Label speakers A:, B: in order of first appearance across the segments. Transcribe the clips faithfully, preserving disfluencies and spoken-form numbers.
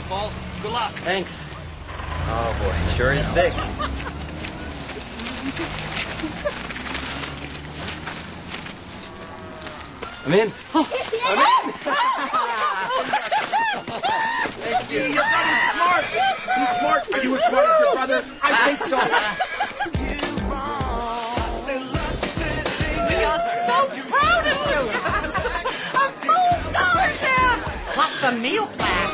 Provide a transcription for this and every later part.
A: Paul. Good luck.
B: Thanks. Oh, boy, it sure is thick. I'm in. Oh, I'm in.
C: Thank you. Your brother's smart. He's smart. Are you as smart as your brother? I think so.
D: We are so proud of you. A full scholarship. Plus the meal plan.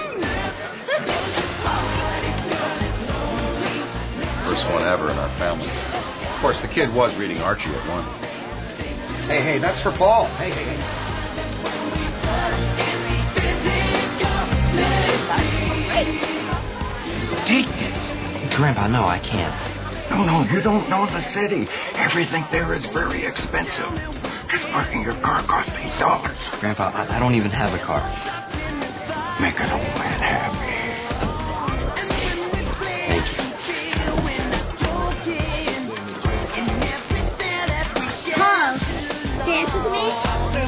E: First one ever in our family. Of course, the kid was reading Archie at one. Hey, hey, that's for Paul. Hey, hey, hey.
B: Take this. Grandpa, no, I can't.
F: No, no, you don't know the city. Everything there is very expensive. Just parking your car costs eight dollars.
B: Grandpa, I, I don't even have a car.
F: Make an old man happy.
B: Thank you.
G: Paul, dance with me?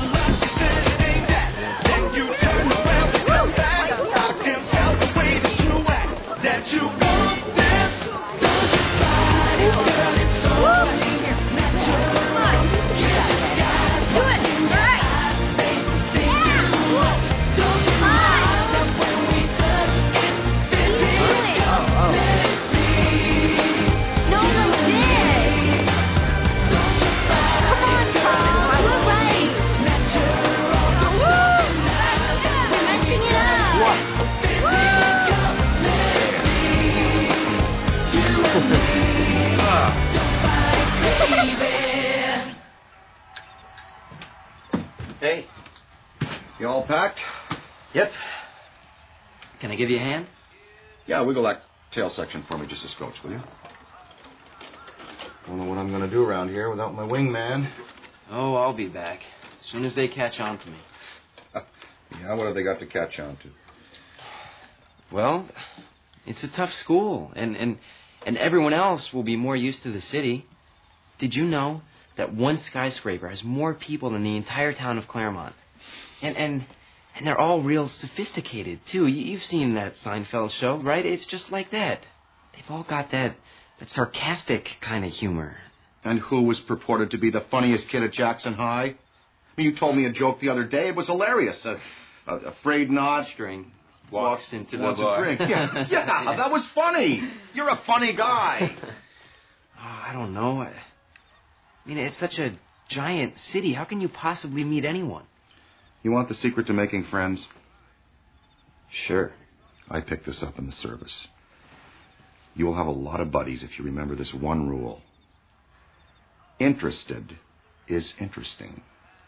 B: Hey.
E: You all packed?
B: Yep. Can I give you a hand?
E: Yeah, wiggle that tail section for me just a scotch, will you? Don't know what I'm going to do around here without my wingman.
B: Oh, I'll be back. As soon as they catch on to me.
E: Yeah, what have they got to catch on to?
B: Well, it's a tough school, and, and, and everyone else will be more used to the city. Did you know that one skyscraper has more people than the entire town of Claremont? And and and they're all real sophisticated, too. You've seen that Seinfeld show, right? It's just like that. They've all got that, that sarcastic kind of humor.
E: And who was purported to be the funniest kid at Jackson High? I mean, you told me a joke the other day. It was hilarious. A, a, afraid not.
B: String walks into the
E: wants
B: bar.
E: a drink. Yeah, yeah, that was funny. You're a funny guy.
B: Oh, I don't know. I, I mean, it's such a giant city. How can you possibly meet anyone?
E: You want the secret to making friends?
B: Sure.
E: I picked this up in the service. You will have a lot of buddies if you remember this one rule. Interested is interesting.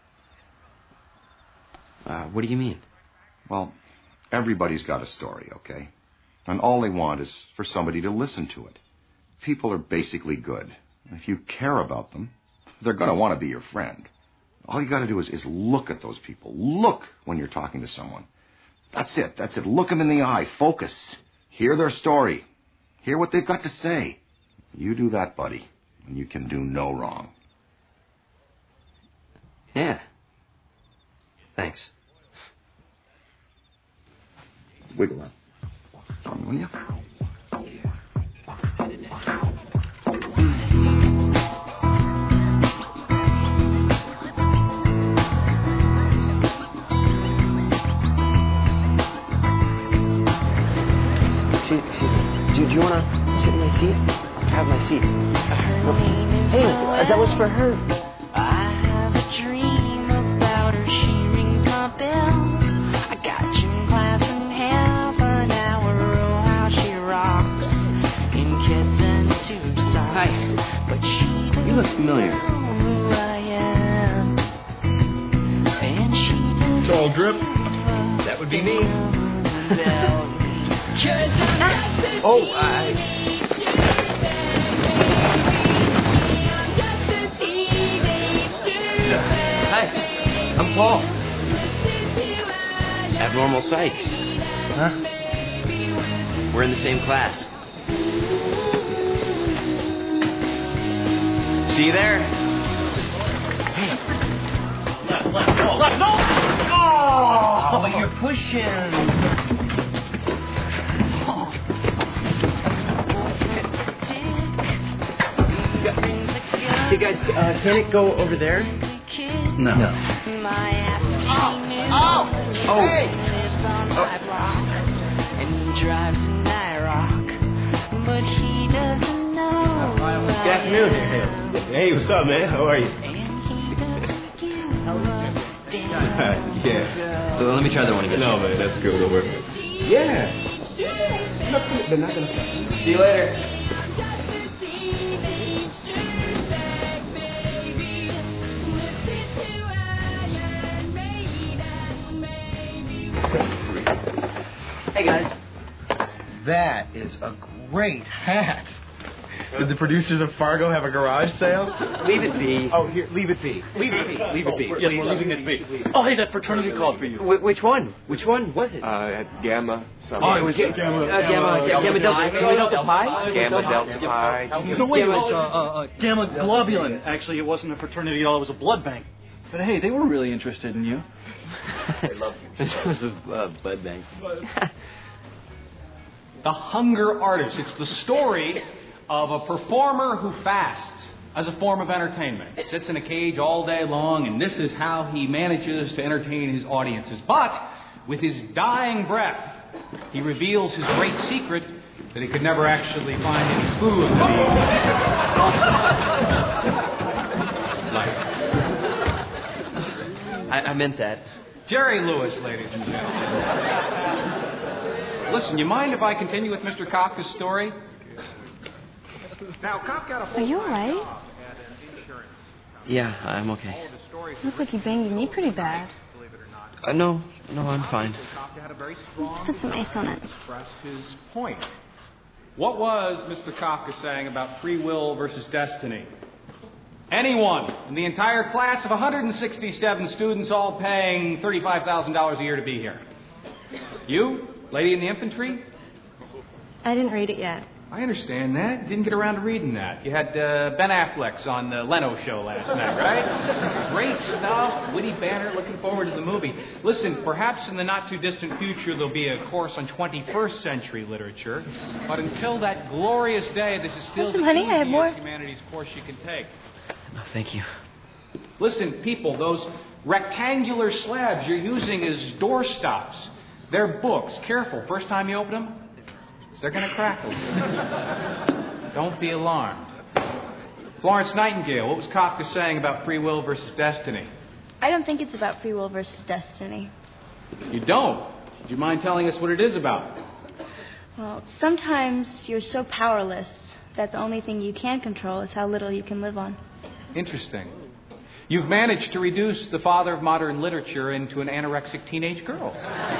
B: Uh, what do you mean?
E: Well, everybody's got a story, okay? And all they want is for somebody to listen to it. People are basically good. If you care about them, they're going to want to be your friend. All you got to do is, is look at those people. Look when you're talking to someone. That's it. That's it. Look them in the eye. Focus. Hear their story. Hear what they've got to say. You do that, buddy, and you can do no wrong.
B: Yeah. Thanks.
E: Wiggle that for me, will you?
B: Do, do you want to sit in my seat? I have my seat. Hey, that was for her.
H: I have a dream about her. She rings my bell. I got gym class in half an hour. Oh, how she rocks in kids and tube socks.
B: Hi.
H: But she
B: You look familiar.
H: who I am. And she
A: It's all drip. That would be me.
B: Oh, I... Hi, I'm Paul. Abnormal Psych. Huh? We're in the same class. See you there? Hey.
A: Left, left, no, left, no! Oh, you're pushing.
B: Hey guys, uh, can it go over there?
H: No.
B: No.
H: My ass
C: Oh!
B: Oh.
H: Hey! Lives on my block, and he drives an IROC, but he doesn't know.
B: Good afternoon. Hey. Hey, what's up, man? How are you?
I: Yeah.
B: So let me try that one again.
I: No, man, that's good. Don't worry.
B: Yeah. They're not gonna fuck. See you later. Hey guys.
C: That is a great hat. Did the producers of Fargo have a garage sale?
B: Leave it be.
C: Oh, here, leave it be. Leave it be. Leave it be.
A: Yes, we're leaving this be. Oh, hey, that fraternity called for you.
B: Wh- which one? Which one was it?
I: Uh, at Gamma.
A: Oh, it was
B: Ga-
A: Gamma.
B: uh, Gamma, Gamma, Gamma Delta, Gamma Delta Pi?
I: Gamma Delta Pi.
A: No, wait, it was uh, uh, Gamma Globulin. Actually, it wasn't a fraternity at all. It was a blood bank. But hey, they were really interested in you.
B: They loved you. This was a uh, blood bank.
J: The Hunger Artist. It's the story of a performer who fasts as a form of entertainment. He sits in a cage all day long, and this is how he manages to entertain his audiences. But with his dying breath, he reveals his great secret that he could never actually find any food that he liked.
B: I, I meant that.
J: Jerry Lewis, ladies and gentlemen. Listen, you mind if I continue with Mister Kafka's story? Now, Kafka had a
K: Are you alright?
B: Yeah, I'm okay.
K: Look like you banged your knee pretty bad.
B: Uh, no, no, I'm fine.
K: Let's put some ice on it.
J: Express his point. What was Mister Kafka saying about free will versus destiny? Anyone in the entire class of one hundred sixty-seven students, all paying thirty-five thousand dollars a year to be here. You, lady in the infantry?
K: I didn't read it yet.
J: I understand that. You didn't get around to reading that. You had uh, Ben Affleck's on the Leno show last night, right? Great stuff. Witty banner. Looking forward to the movie. Listen, perhaps in the not-too-distant future there'll be a course on twenty-first century literature. But until that glorious day, this is still
K: Listen,
J: the
K: honey, I have
J: easiest
K: more.
J: humanities course you can take.
B: Oh, thank you.
J: Listen, people, those rectangular slabs you're using as doorstops, they're books. Careful. First time you open them, they're going to crack a little. Don't be alarmed. Florence Nightingale, what was Kafka saying about free will versus destiny?
K: I don't think it's about free will versus destiny.
J: You don't? Do you mind telling us what it is about?
K: Well, sometimes you're so powerless that the only thing you can control is how little you can live on.
J: Interesting. You've managed to reduce the father of modern literature into an anorexic teenage girl.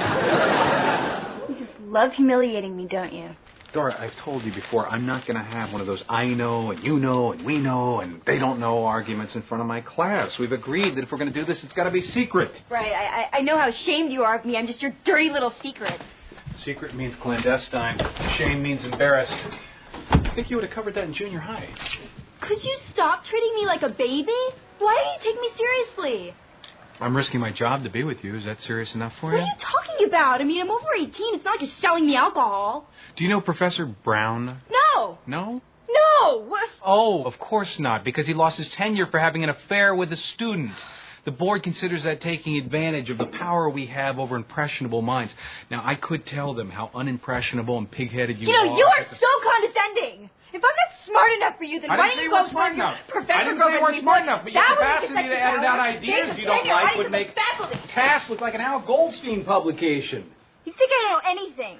K: You just love humiliating me, don't you?
C: Dora, I've told you before, I'm not going to have one of those I know and you know and we know and they don't know arguments in front of my class. We've agreed that if we're going to do this, it's got to be secret.
K: Right, I, I know how ashamed you are of me. I'm just your dirty little secret.
C: Secret means clandestine. Shame means embarrassed. I think you would have covered that in junior high.
K: Could you stop treating me like a baby? Why don't you take me seriously?
J: I'm risking my job to be with you. Is that serious enough for
K: What
J: you?
K: are you talking about? I mean, I'm over eighteen. It's not just selling me alcohol.
J: Do you know Professor Brown?
K: No.
J: No?
K: No. What?
J: Oh, of course not, because he lost his tenure for having an affair with a student. The board considers that taking advantage of the power we have over impressionable minds. Now, I could tell them how unimpressionable and pig-headed you,
K: You know,
J: are.
K: you are so condescending. If I'm not smart enough for you, then
J: I
K: why
J: didn't
K: don't
J: say
K: you
J: you
K: go
J: weren't smart
K: for your
J: enough.
K: professor
J: I didn't say you
K: girlfriend
J: weren't
K: before?
J: smart enough, but your
K: That was
J: capacity
K: just
J: to edit out
K: power.
J: ideas
K: They
J: you don't
K: train your
J: like
K: body
J: would
K: for
J: make
K: the faculty.
J: tasks look like an Al Goldstein publication.
K: You think I know anything?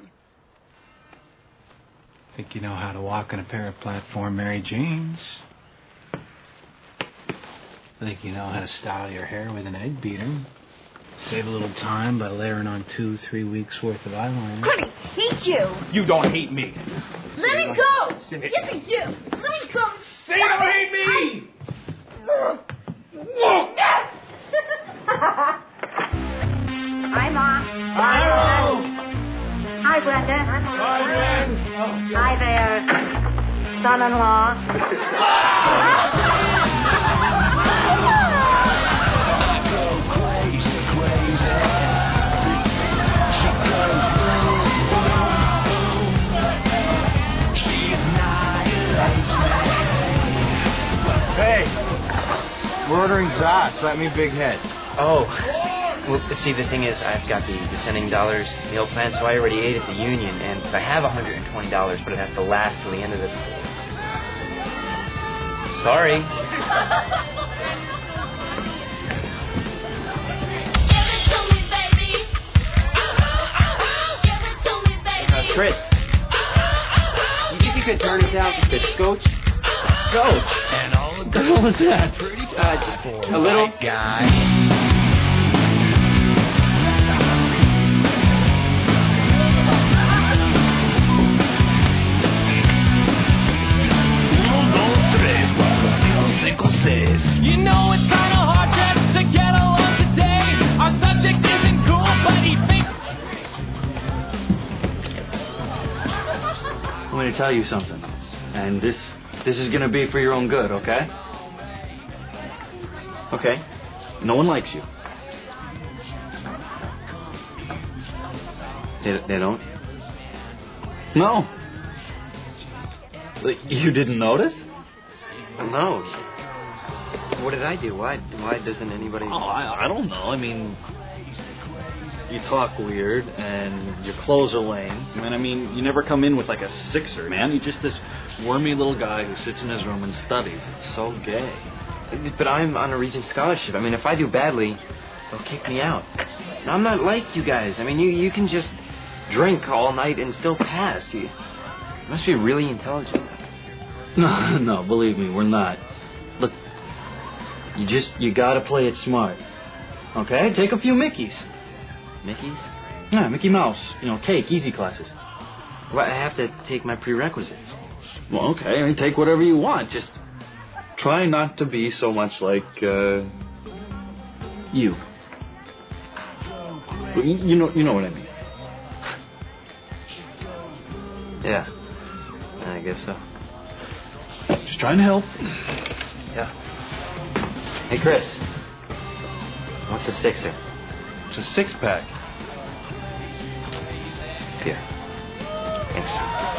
J: Think you know how to walk on a pair of platform Mary Janes? Think you know how to style your hair with an egg beater? Save a little time by layering on two, three weeks worth of eyeliner.
K: I hate you.
J: You don't hate me.
K: Let me go. Yes, I do. Let me go.
J: Say you don't hate me!
G: Hi, Mom.
J: Hi,
G: Hi, Brenda.
J: Hi, Glenn.
G: Hi there, son-in-law.
C: Hey,
L: ordering Zas. Let me big head.
B: Oh. Well, see, the thing is, I've got the descending dollars meal plan, so I already ate at the Union, and I have one hundred twenty dollars, but it has to last till the end of this. Sorry. Uh, Chris, you think you could turn us out just a scotch? Scotch?
L: And all the
B: What the hell was that?
L: pretty
B: Uh, just a little
L: guy.
H: You know it's kind of hard just to get along today. Our subject isn't cool, but he thinks.
A: I'm going to tell you something, and this this is going to be for your own good, okay? Okay. No one likes you. They, they don't? No. You didn't notice?
B: No. What did I do? Why Why doesn't anybody...
A: Oh, I, I don't know. I mean, you talk weird, and your clothes are lame. And I mean, you never come in with like a sixer, man. You're just this wormy little guy who sits in his room and studies. It's so gay.
B: But I'm on a Regent scholarship. I mean, if I do badly, they'll kick me out. And I'm not like you guys. I mean, you, you can just drink all night and still pass. You, you must be really intelligent.
A: No, no, believe me, we're not. Look, you just, you gotta play it smart. Okay? Take a few Mickeys.
B: Mickeys?
A: Yeah, Mickey Mouse. You know, cake, easy classes.
B: Well, I have to take my prerequisites.
A: Well, okay, I mean, take whatever you want. Just try not to be so much like, uh, you. Well, you, you know, you know what I mean.
B: Yeah, I guess so.
A: Just trying to help.
B: Yeah. Hey, Chris. What's a sixer?
A: It's a six-pack.
B: Here. Thanks.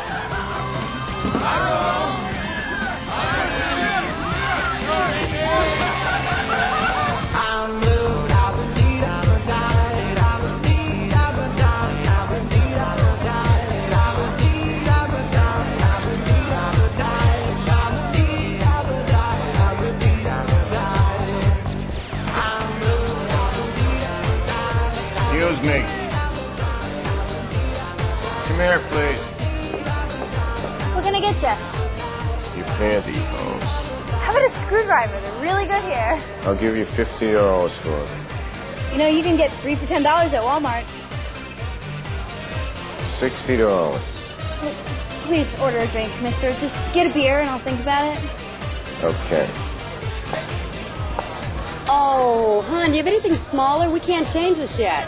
L: Excuse me. Come here, please.
K: We're gonna get you.
L: You pantyhose.
K: How about a screwdriver? They're really good here.
L: I'll give you fifty dollars for it.
K: You know, you can get three for ten dollars at Walmart.
L: Sixty dollars.
K: Please order a drink, mister. Just get a beer and I'll think about it.
L: Okay.
M: Oh, hon, do you have anything smaller? We can't change this yet.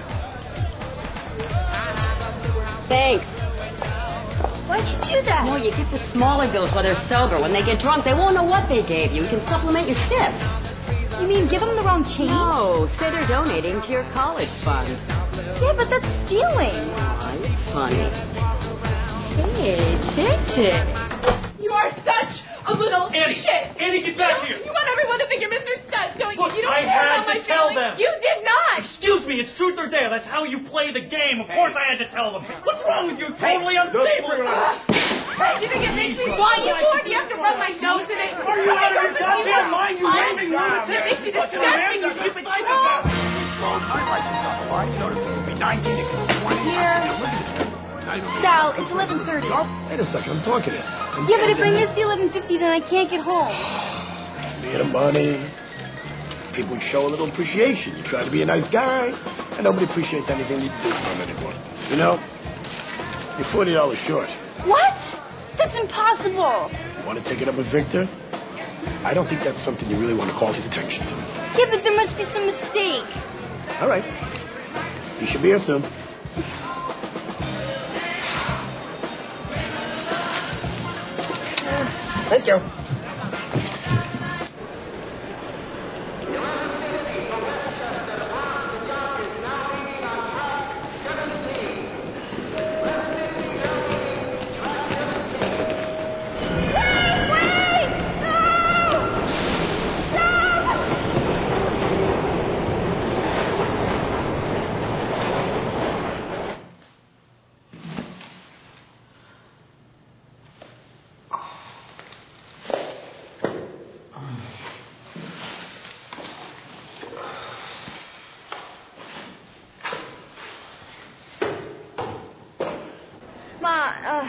M: Thanks.
K: Why'd you do that?
M: No, you get the smaller bills while they're sober. When they get drunk, they won't know what they gave you. You can supplement your tip.
K: You mean give them the wrong change?
M: No, say they're donating to your college fund.
K: Yeah, but that's stealing.
M: Oh, you're funny. Hey, Chick Chick.
N: You are such a little
A: Andy,
N: shit.
A: Andy, get back here.
N: You want everyone to think you're Mister Studs, don't you?
A: Look,
N: You don't
A: I
N: care
A: had
N: how
A: to
N: my
A: tell
N: feeling.
A: them.
N: You did not.
A: Excuse me, it's truth or dare. That's how you play the game. Of course I had to tell them. What's wrong with you? Totally unstable.
N: You think it makes me want you more? Do you have to rub my nose in it?
A: Are you out of your goddamn mind, you raving lunatic?
N: It makes you disgusting, you stupid troll.
F: I'd like to talk about it. You know, it'll be nineteen to twenty.
K: Sal, it's eleven thirty.
F: Wait a second, I'm talking to you.
K: Yeah, but if I miss the eleven fifty, then I can't get home.
F: Need the money. People show a little appreciation. You try to be a nice guy, and nobody appreciates anything you do for them anymore. You know, you're forty dollars short.
K: What? That's impossible.
F: You want to take it up with Victor? I don't think that's something you really want to call his attention to.
K: Yeah, but there must be some mistake.
F: All right. You should be here soon. Thank you.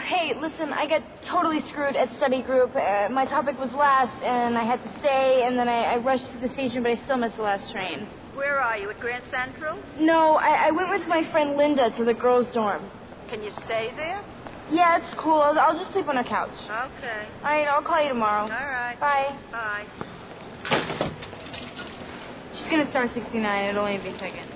K: hey, listen, I got totally screwed at study group. Uh, my topic was last, and I had to stay, and then I, I rushed to the station, but I still missed the last train.
O: Where are you, at Grand Central?
K: No, I, I went with my friend Linda to the girls' dorm.
O: Can you stay there?
K: Yeah, it's cool. I'll, I'll just sleep on her couch.
O: Okay.
K: All right, I'll call you tomorrow.
O: All right.
K: Bye.
O: Bye.
K: She's going to start sixty-nine. It'll only be a second.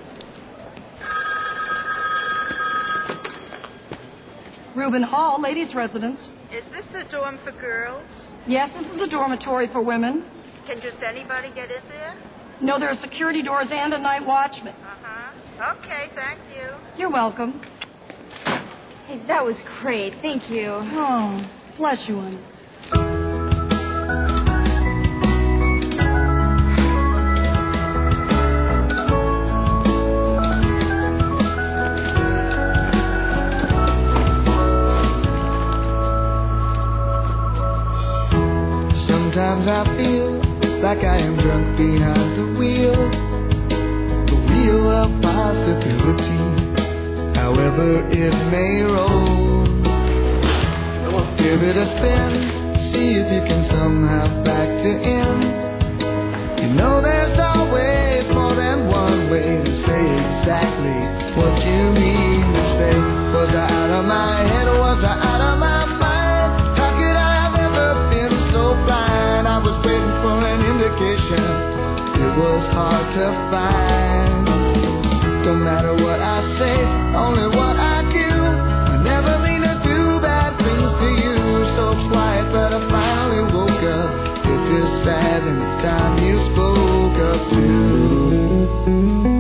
P: Reuben Hall, ladies' residence.
O: Is this the dorm for girls?
P: Yes, this is the dormitory for women.
O: Can just anybody get in there?
P: No, there are security doors and a night watchman.
O: Uh-huh. Okay, thank you.
P: You're welcome.
K: Hey, that was great. Thank you.
P: Oh, bless you, honey.
Q: Sometimes I feel like I am drunk behind the wheel, the wheel of possibility, however it may roll. Give it a spin, see if you can somehow factor in. You know there's always more than one way to say exactly what you mean to say. Was I out of my head, was I out of my mind? How could I have ever been so blind? I was waiting for an indication, it was hard to find. Don't matter what I say, only what I do. I never mean to do bad things to you. So quiet, but I finally woke up. If you're sad, then it's time you spoke up too.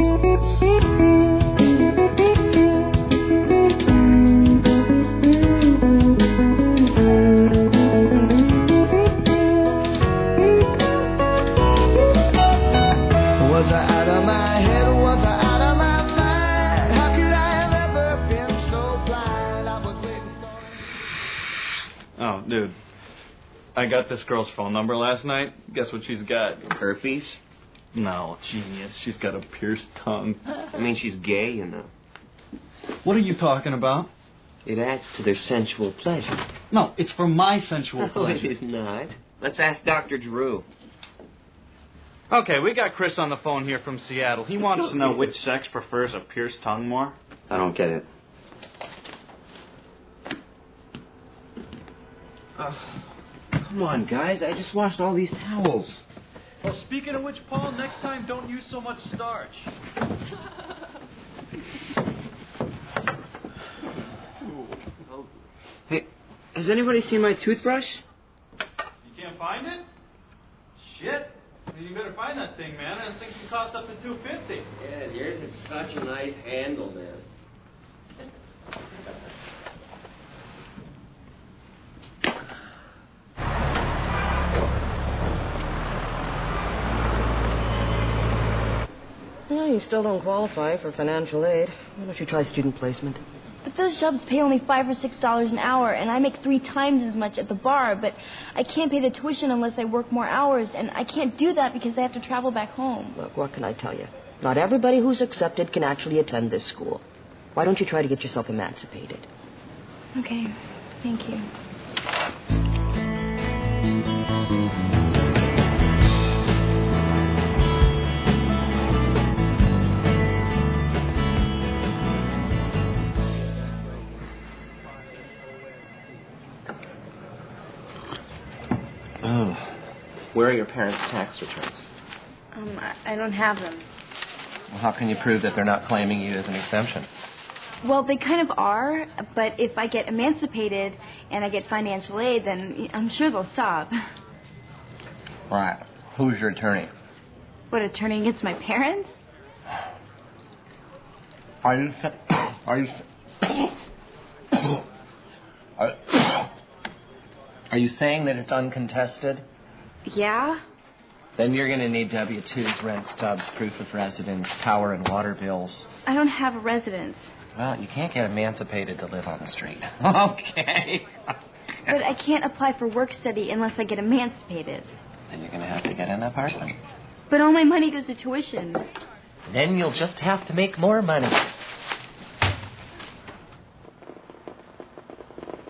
A: Dude, I got this girl's phone number last night. Guess what she's got?
B: Herpes?
A: No, genius. She's got a pierced tongue.
B: I mean, she's gay, you know.
A: What are you talking about?
B: It adds to their sensual pleasure.
A: No, it's for my sensual
B: No,
A: pleasure.
B: it is not. Let's ask Doctor Drew.
A: Okay, we got Chris on the phone here from Seattle. He wants to know which sex prefers a pierced tongue more.
B: I don't get it. Uh, come on, guys. I just washed all these towels.
A: Well, speaking of which, Paul, next time don't use so much starch.
B: Hey, has anybody seen my toothbrush?
A: You can't find it? Shit. You better find that thing, man. That thing can cost up to two fifty.
B: Yeah, yours has such a nice handle, man.
M: Well, you still don't qualify for financial aid. Why don't you try student placement?
K: But those jobs pay only five or six dollars an hour, and I make three times as much at the bar. But I can't pay the tuition unless I work more hours, and I can't do that because I have to travel back home.
M: Look, what can I tell you? Not everybody who's accepted can actually attend this school. Why don't you try to get yourself emancipated?
K: Okay, thank you.
B: Oh. Where are your parents' tax returns?
K: Um, I, I don't have them.
B: Well, how can you prove that they're not claiming you as an exemption?
K: Well, they kind of are, but if I get emancipated and I get financial aid, then I'm sure they'll stop.
B: Right. Who's your attorney?
K: What, attorney against my parents?
B: Are you... Are you... Are, are you saying that it's uncontested?
K: Yeah?
B: Then you're going to need W two's, rent stubs, proof of residence, power and water bills.
K: I don't have a residence.
B: Well, you can't get emancipated to live on the street. Okay.
K: But I can't apply for work study unless I get emancipated.
B: Then you're going to have to get an apartment.
K: But all my money goes to tuition.
B: Then you'll just have to make more money.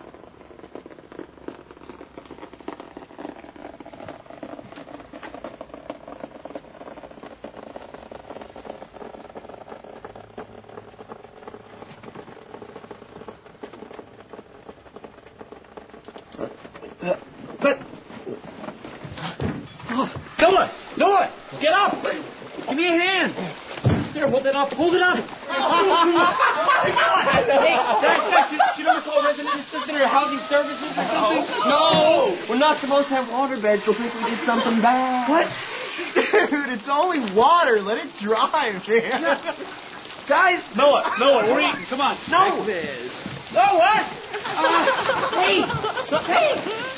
J: But... Oh, do it! Do it! Get up! Give me a hand! There, hold it up! Hold it up! Hey, Dad, should, should I call resident assistant or housing services or something?
B: No! We're not supposed to have water beds. They'll think we did something bad.
J: What?
R: Dude, it's only water. Let it dry, man.
J: Guys!
A: Noah, Noah, we're eating. Come on.
J: No!
A: This.
J: No, what? Uh, hey! Hey!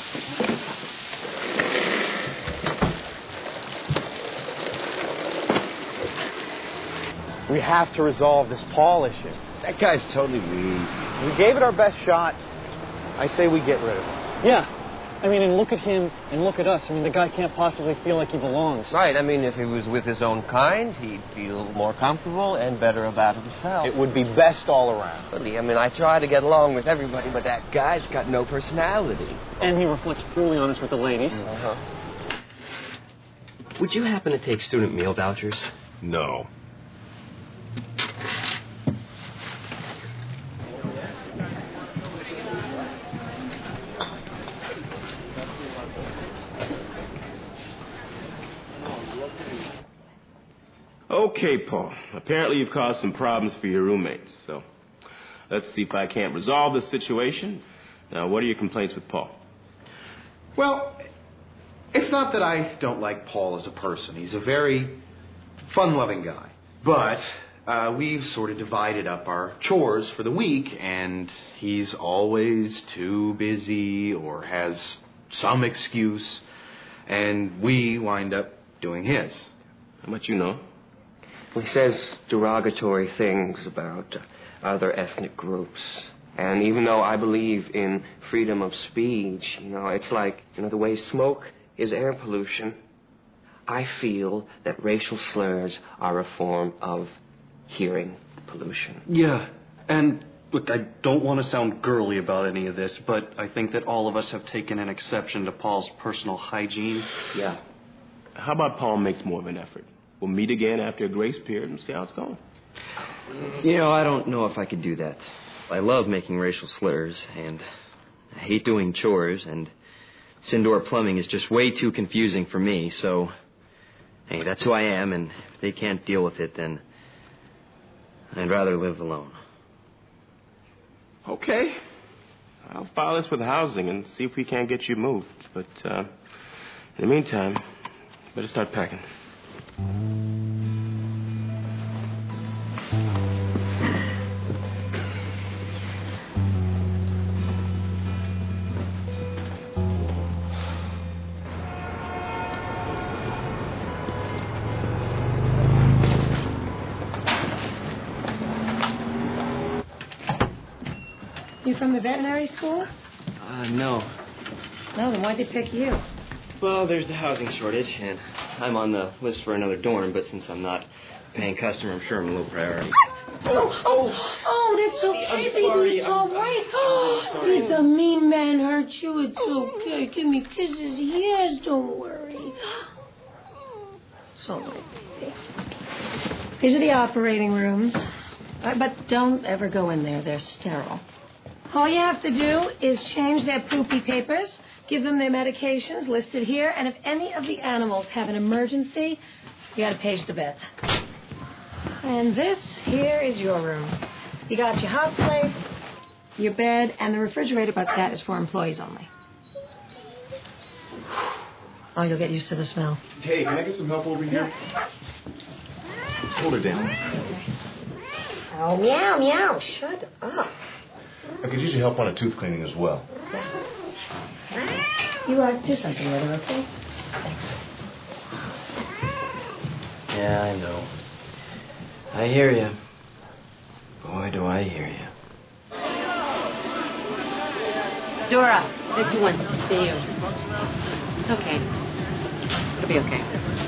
R: We have to resolve this Paul issue.
C: That guy's totally weak.
R: We gave it our best shot. I say we get rid of him.
S: Yeah. I mean, and look at him and look at us. I mean, the guy can't possibly feel like he belongs.
I: Right. I mean, if he was with his own kind, he'd feel more comfortable and better about himself.
R: It would be best all around.
I: Really, I mean, I try to get along with everybody, but that guy's got no personality.
S: And he reflects poorly on us with the ladies.
I: Uh-huh.
B: Would you happen to take student meal vouchers?
F: No. Okay, Paul. Apparently you've caused some problems for your roommates, so let's see if I can't resolve this situation. Now, what are your complaints with Paul?
C: Well, it's not that I don't like Paul as a person. He's a very fun-loving guy. But uh, we've sort of divided up our chores for the week, and he's always too busy or has some excuse, and we wind up doing his.
F: How much you know?
I: He says derogatory things about uh, other ethnic groups. And even though I believe in freedom of speech, you know, it's like, you know, the way smoke is air pollution, I feel that racial slurs are a form of hearing pollution.
S: Yeah, and look, I don't want to sound girly about any of this, but I think that all of us have taken an exception to Paul's personal hygiene.
I: Yeah.
F: How about Paul makes more of an effort? We'll meet again after a grace period and see how it's going.
B: You know, I don't know if I could do that. I love making racial slurs, and I hate doing chores, and this indoor plumbing is just way too confusing for me, so, hey, that's who I am, and if they can't deal with it, then I'd rather live alone.
F: Okay. I'll file this with housing and see if we can't get you moved. But uh, in the meantime, better start packing.
P: You from the veterinary school?
B: Uh, no.
P: No, then why'd they pick you?
B: Well, there's a housing shortage, and I'm on the list for another dorm, but since I'm not a paying customer, I'm sure I'm a low priority.
P: Oh, oh, oh, that's okay,
B: I'm
P: baby.
B: sorry,
P: It's
B: I'm-
P: all right. Oh, did the mean man hurt you? It's okay. Give me kisses. Yes, don't worry. It's all right, baby. These are the operating rooms. Uh, But don't ever go in there. They're sterile. All you have to do is change their poopy papers, give them their medications listed here, and if any of the animals have an emergency, you gotta page the vets. And this here is your room. You got your hot plate, your bed, and the refrigerator, but that is for employees only. Oh, you'll get used to the smell.
C: Hey, can I get some help over here? Just hold her down.
P: Oh, meow, meow. Shut up.
T: I could use your help on a tooth cleaning as well.
P: You uh, do something with her, okay? Thanks.
B: Yeah, I know. I hear you. Boy, do I hear you.
U: Dora, this one is for you. It's okay. It'll be okay.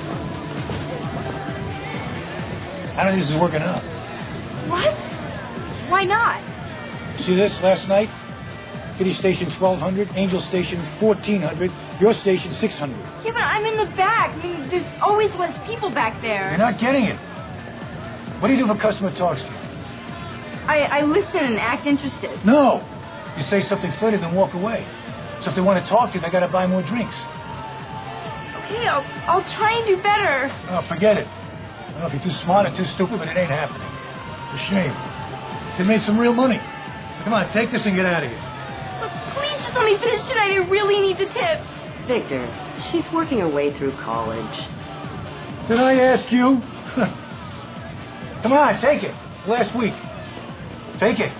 V: I don't think this is working out.
K: What? Why not?
V: See this last night? Kitty Station twelve hundred, Angel Station fourteen hundred, your station six hundred.
K: Yeah, but I'm in the back. I mean, there's always less people back there.
V: You're not getting it. What do you do if a customer talks to you?
K: I, I listen and act interested.
V: No. You say something funny, then walk away. So if they want to talk to you, they got to buy more drinks.
K: Okay, I'll, I'll try and do better.
V: Oh, forget it. I don't know if you're too smart or too stupid, but it ain't happening. It's a shame. They made some real money. Come on, take this and get out of here.
K: But please just let me finish tonight. I really need the tips.
U: Victor, she's working her way through college.
V: Did I ask you? Come on, take it. Last week. Take it.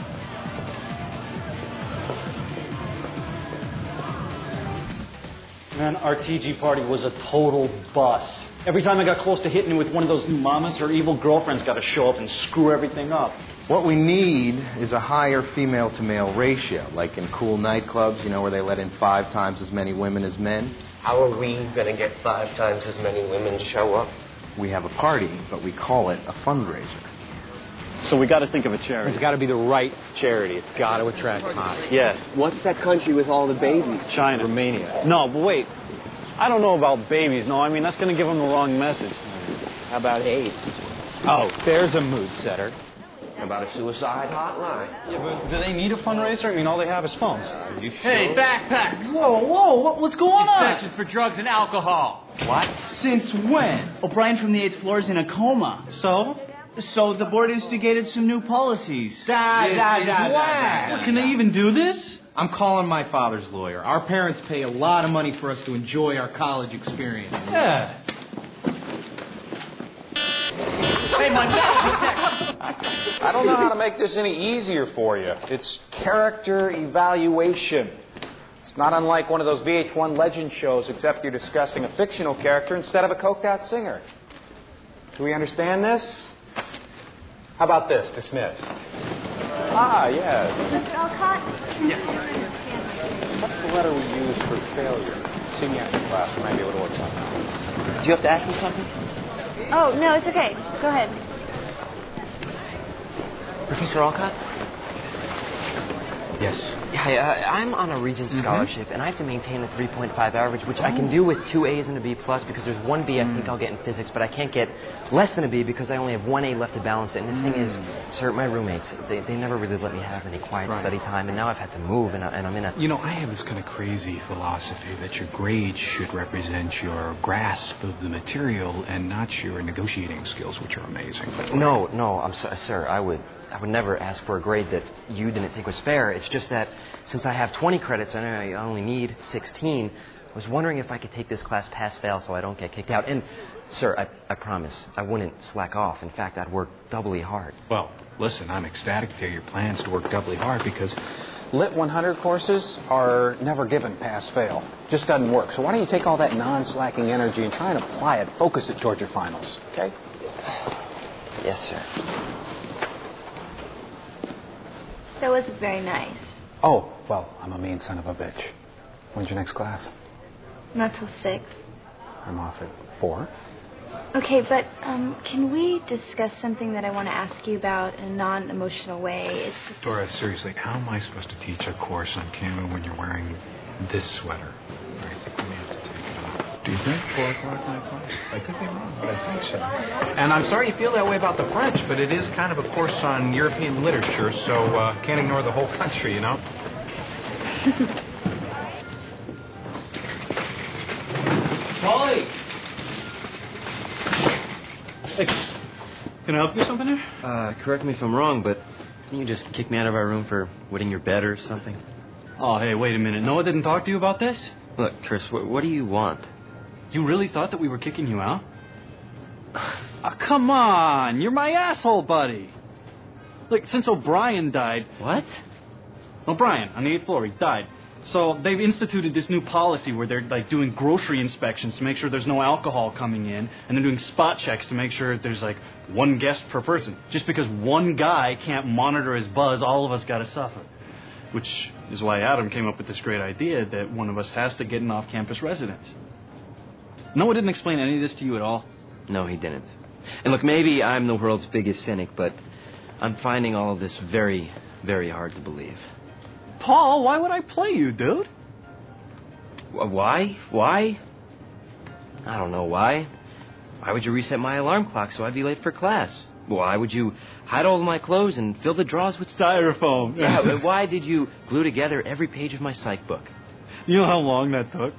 A: Man, our T G party was a total bust. Every time I got close to hitting it with one of those new mamas, her evil girlfriend's got to show up and screw everything up.
C: What we need is a higher female-to-male ratio, like in cool nightclubs, you know, where they let in five times as many women as men.
I: How are we going to get five times as many women to show up?
C: We have a party, but we call it a fundraiser.
A: So we got to think of a charity.
D: It's got to be the right charity. It's got to attract money.
A: Yes.
I: What's that country with all the babies?
A: China.
D: Romania.
A: No, but wait. I don't know about babies. No, I mean, that's going to give them the wrong message.
I: How about AIDS?
D: Oh, there's a mood setter.
I: How about a suicide hotline?
A: Yeah, but do they need a fundraiser? I mean, all they have is phones.
I: Are you sure?
J: Hey, backpacks.
A: Whoa, whoa, what, what's going on?
J: Extensions for drugs and alcohol.
D: What?
J: Since when?
E: O'Brien from the eighth floor is in a coma.
A: So?
E: So the board instigated some new policies.
R: Da,
J: This
R: da,
J: is
R: da, da,
J: whack.
R: da,
A: What, can they even do this?
R: I'm calling my father's lawyer. Our parents pay a lot of money for us to enjoy our college experience.
A: Yeah.
J: Hey, my
D: I don't know how to make this any easier for you. It's character evaluation. It's not unlike one of those V H one legend shows, except you're discussing a fictional character instead of a coked-out singer. Do we understand this? How about this? Dismissed. Ah, yes.
K: Mister Alcott?
D: Yes. What's the letter we use for failure? See me after class. We might be able to work something out.
B: Do you have to ask me something?
K: Oh, no, it's okay. Go ahead.
B: Professor Alcott?
D: Yes.
B: Hi, uh, I'm on a Regents scholarship, and I have to maintain a three point five average, which I can do with two A's and a B plus because there's one B I think I'll get in physics, but I can't get less than a B because I only have one A left to balance it. And the thing is, sir, my roommates, they, they never really let me have any quiet
D: Right.
B: study time, and now I've had to move, and, I, and I'm in a...
W: You know, I have this kind of crazy philosophy that your grades should represent your grasp of the material and not your negotiating skills, which are amazing.
B: No, no, I'm so, sir, I would... I would never ask for a grade that you didn't think was fair. It's just that since I have twenty credits and I only need sixteen, I was wondering if I could take this class pass-fail so I don't get kicked out. And, sir, I, I promise, I wouldn't slack off. In fact, I'd work doubly hard.
W: Well, listen, I'm ecstatic to hear your plans to work doubly hard because
D: Lit one hundred courses are never given pass-fail. Just doesn't work. So why don't you take all that non-slacking energy and try and apply it, focus it towards your finals, okay?
B: Yes, sir.
K: That was very nice.
D: Oh, well, I'm a mean son of a bitch. When's your next class?
K: Not till six.
D: I'm off at four.
K: Okay, but um, can we discuss something that I want to ask you about in a non-emotional way? It's just...
W: Dora, seriously, how am I supposed to teach a course on camo when you're wearing this sweater? I think we may have to take it off. Do you think? Four o'clock, nine o'clock? I could be wrong, but I think so. And I'm sorry you feel that way about the French, but it is kind of a course on European literature, so uh, can't ignore the whole country, you know?
A: Polly! Hey, can I help you with something here?
B: Uh, correct me if I'm wrong, but didn't you just kick me out of our room for wetting your bed or something?
A: Oh, hey, wait a minute. Noah didn't talk to you about this?
B: Look, Chris, what, what do you want?
A: You really thought that we were kicking you out? Oh, come on. You're my asshole buddy. Look, since O'Brien died...
B: What?
A: O'Brien, on the eighth floor, he died. So they've instituted this new policy where they're like doing grocery inspections to make sure there's no alcohol coming in, and they're doing spot checks to make sure there's like one guest per person. Just because one guy can't monitor his buzz, all of us got to suffer. Which is why Adam came up with this great idea that one of us has to get an off-campus residence. Noah didn't explain any of this to you at all?
B: No, he didn't. And look, maybe I'm the world's biggest cynic, but I'm finding all of this very, very hard to believe.
A: Paul, why would I play you, dude?
B: Why? Why? I don't know why. Why would you reset my alarm clock so I'd be late for class? Why would you hide all of my clothes and fill the drawers with
A: styrofoam?
B: Yeah, but why did you glue together every page of my psych book?
A: You know how long that took?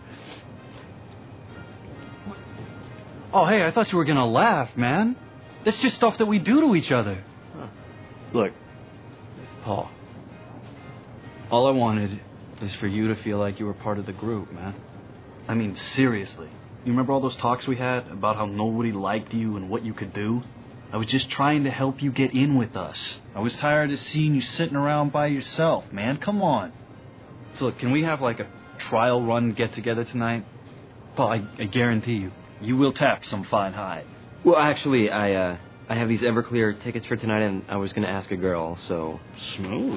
A: Oh, hey, I thought you were gonna laugh, man. That's just stuff that we do to each other. Huh. Look, Paul, all I wanted is for you to feel like you were part of the group, man. I mean, seriously. You remember all those talks we had about how nobody liked you and what you could do? I was just trying to help you get in with us. I was tired of seeing you sitting around by yourself, man. Come on. So, look, can we have like a trial run get-together tonight? Paul, I, I guarantee you, you will tap some fine hide.
B: Well, actually, I uh, I have these Everclear tickets for tonight, and I was going to ask a girl, so...
A: Smooth.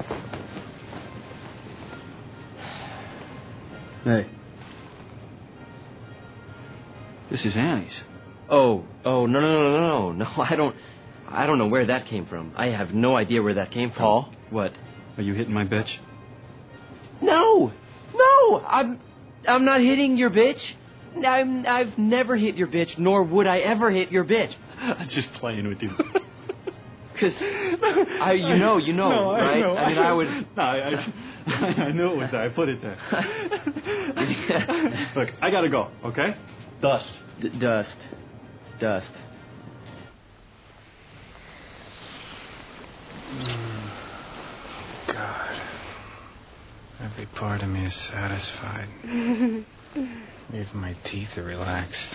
A: Hey. This is Annie's.
B: Oh, oh, no, no, no, no, no, no, I don't, I don't know where that came from. I have no idea where that came from.
A: Paul?
B: What?
A: Are you hitting my bitch?
B: No, no, I'm, I'm not hitting your bitch. I'm, I've never hit your bitch, nor would I ever hit your bitch.
A: I'm just playing with you.
B: Because, I, you know, you know,
A: no,
B: right?
A: I, know.
B: I mean, I would...
A: No, I, I, I knew it was there. I put it there. Look, I gotta go, okay? Dust.
B: D- dust. Dust.
W: God. Every part of me is satisfied. Even my teeth are relaxed.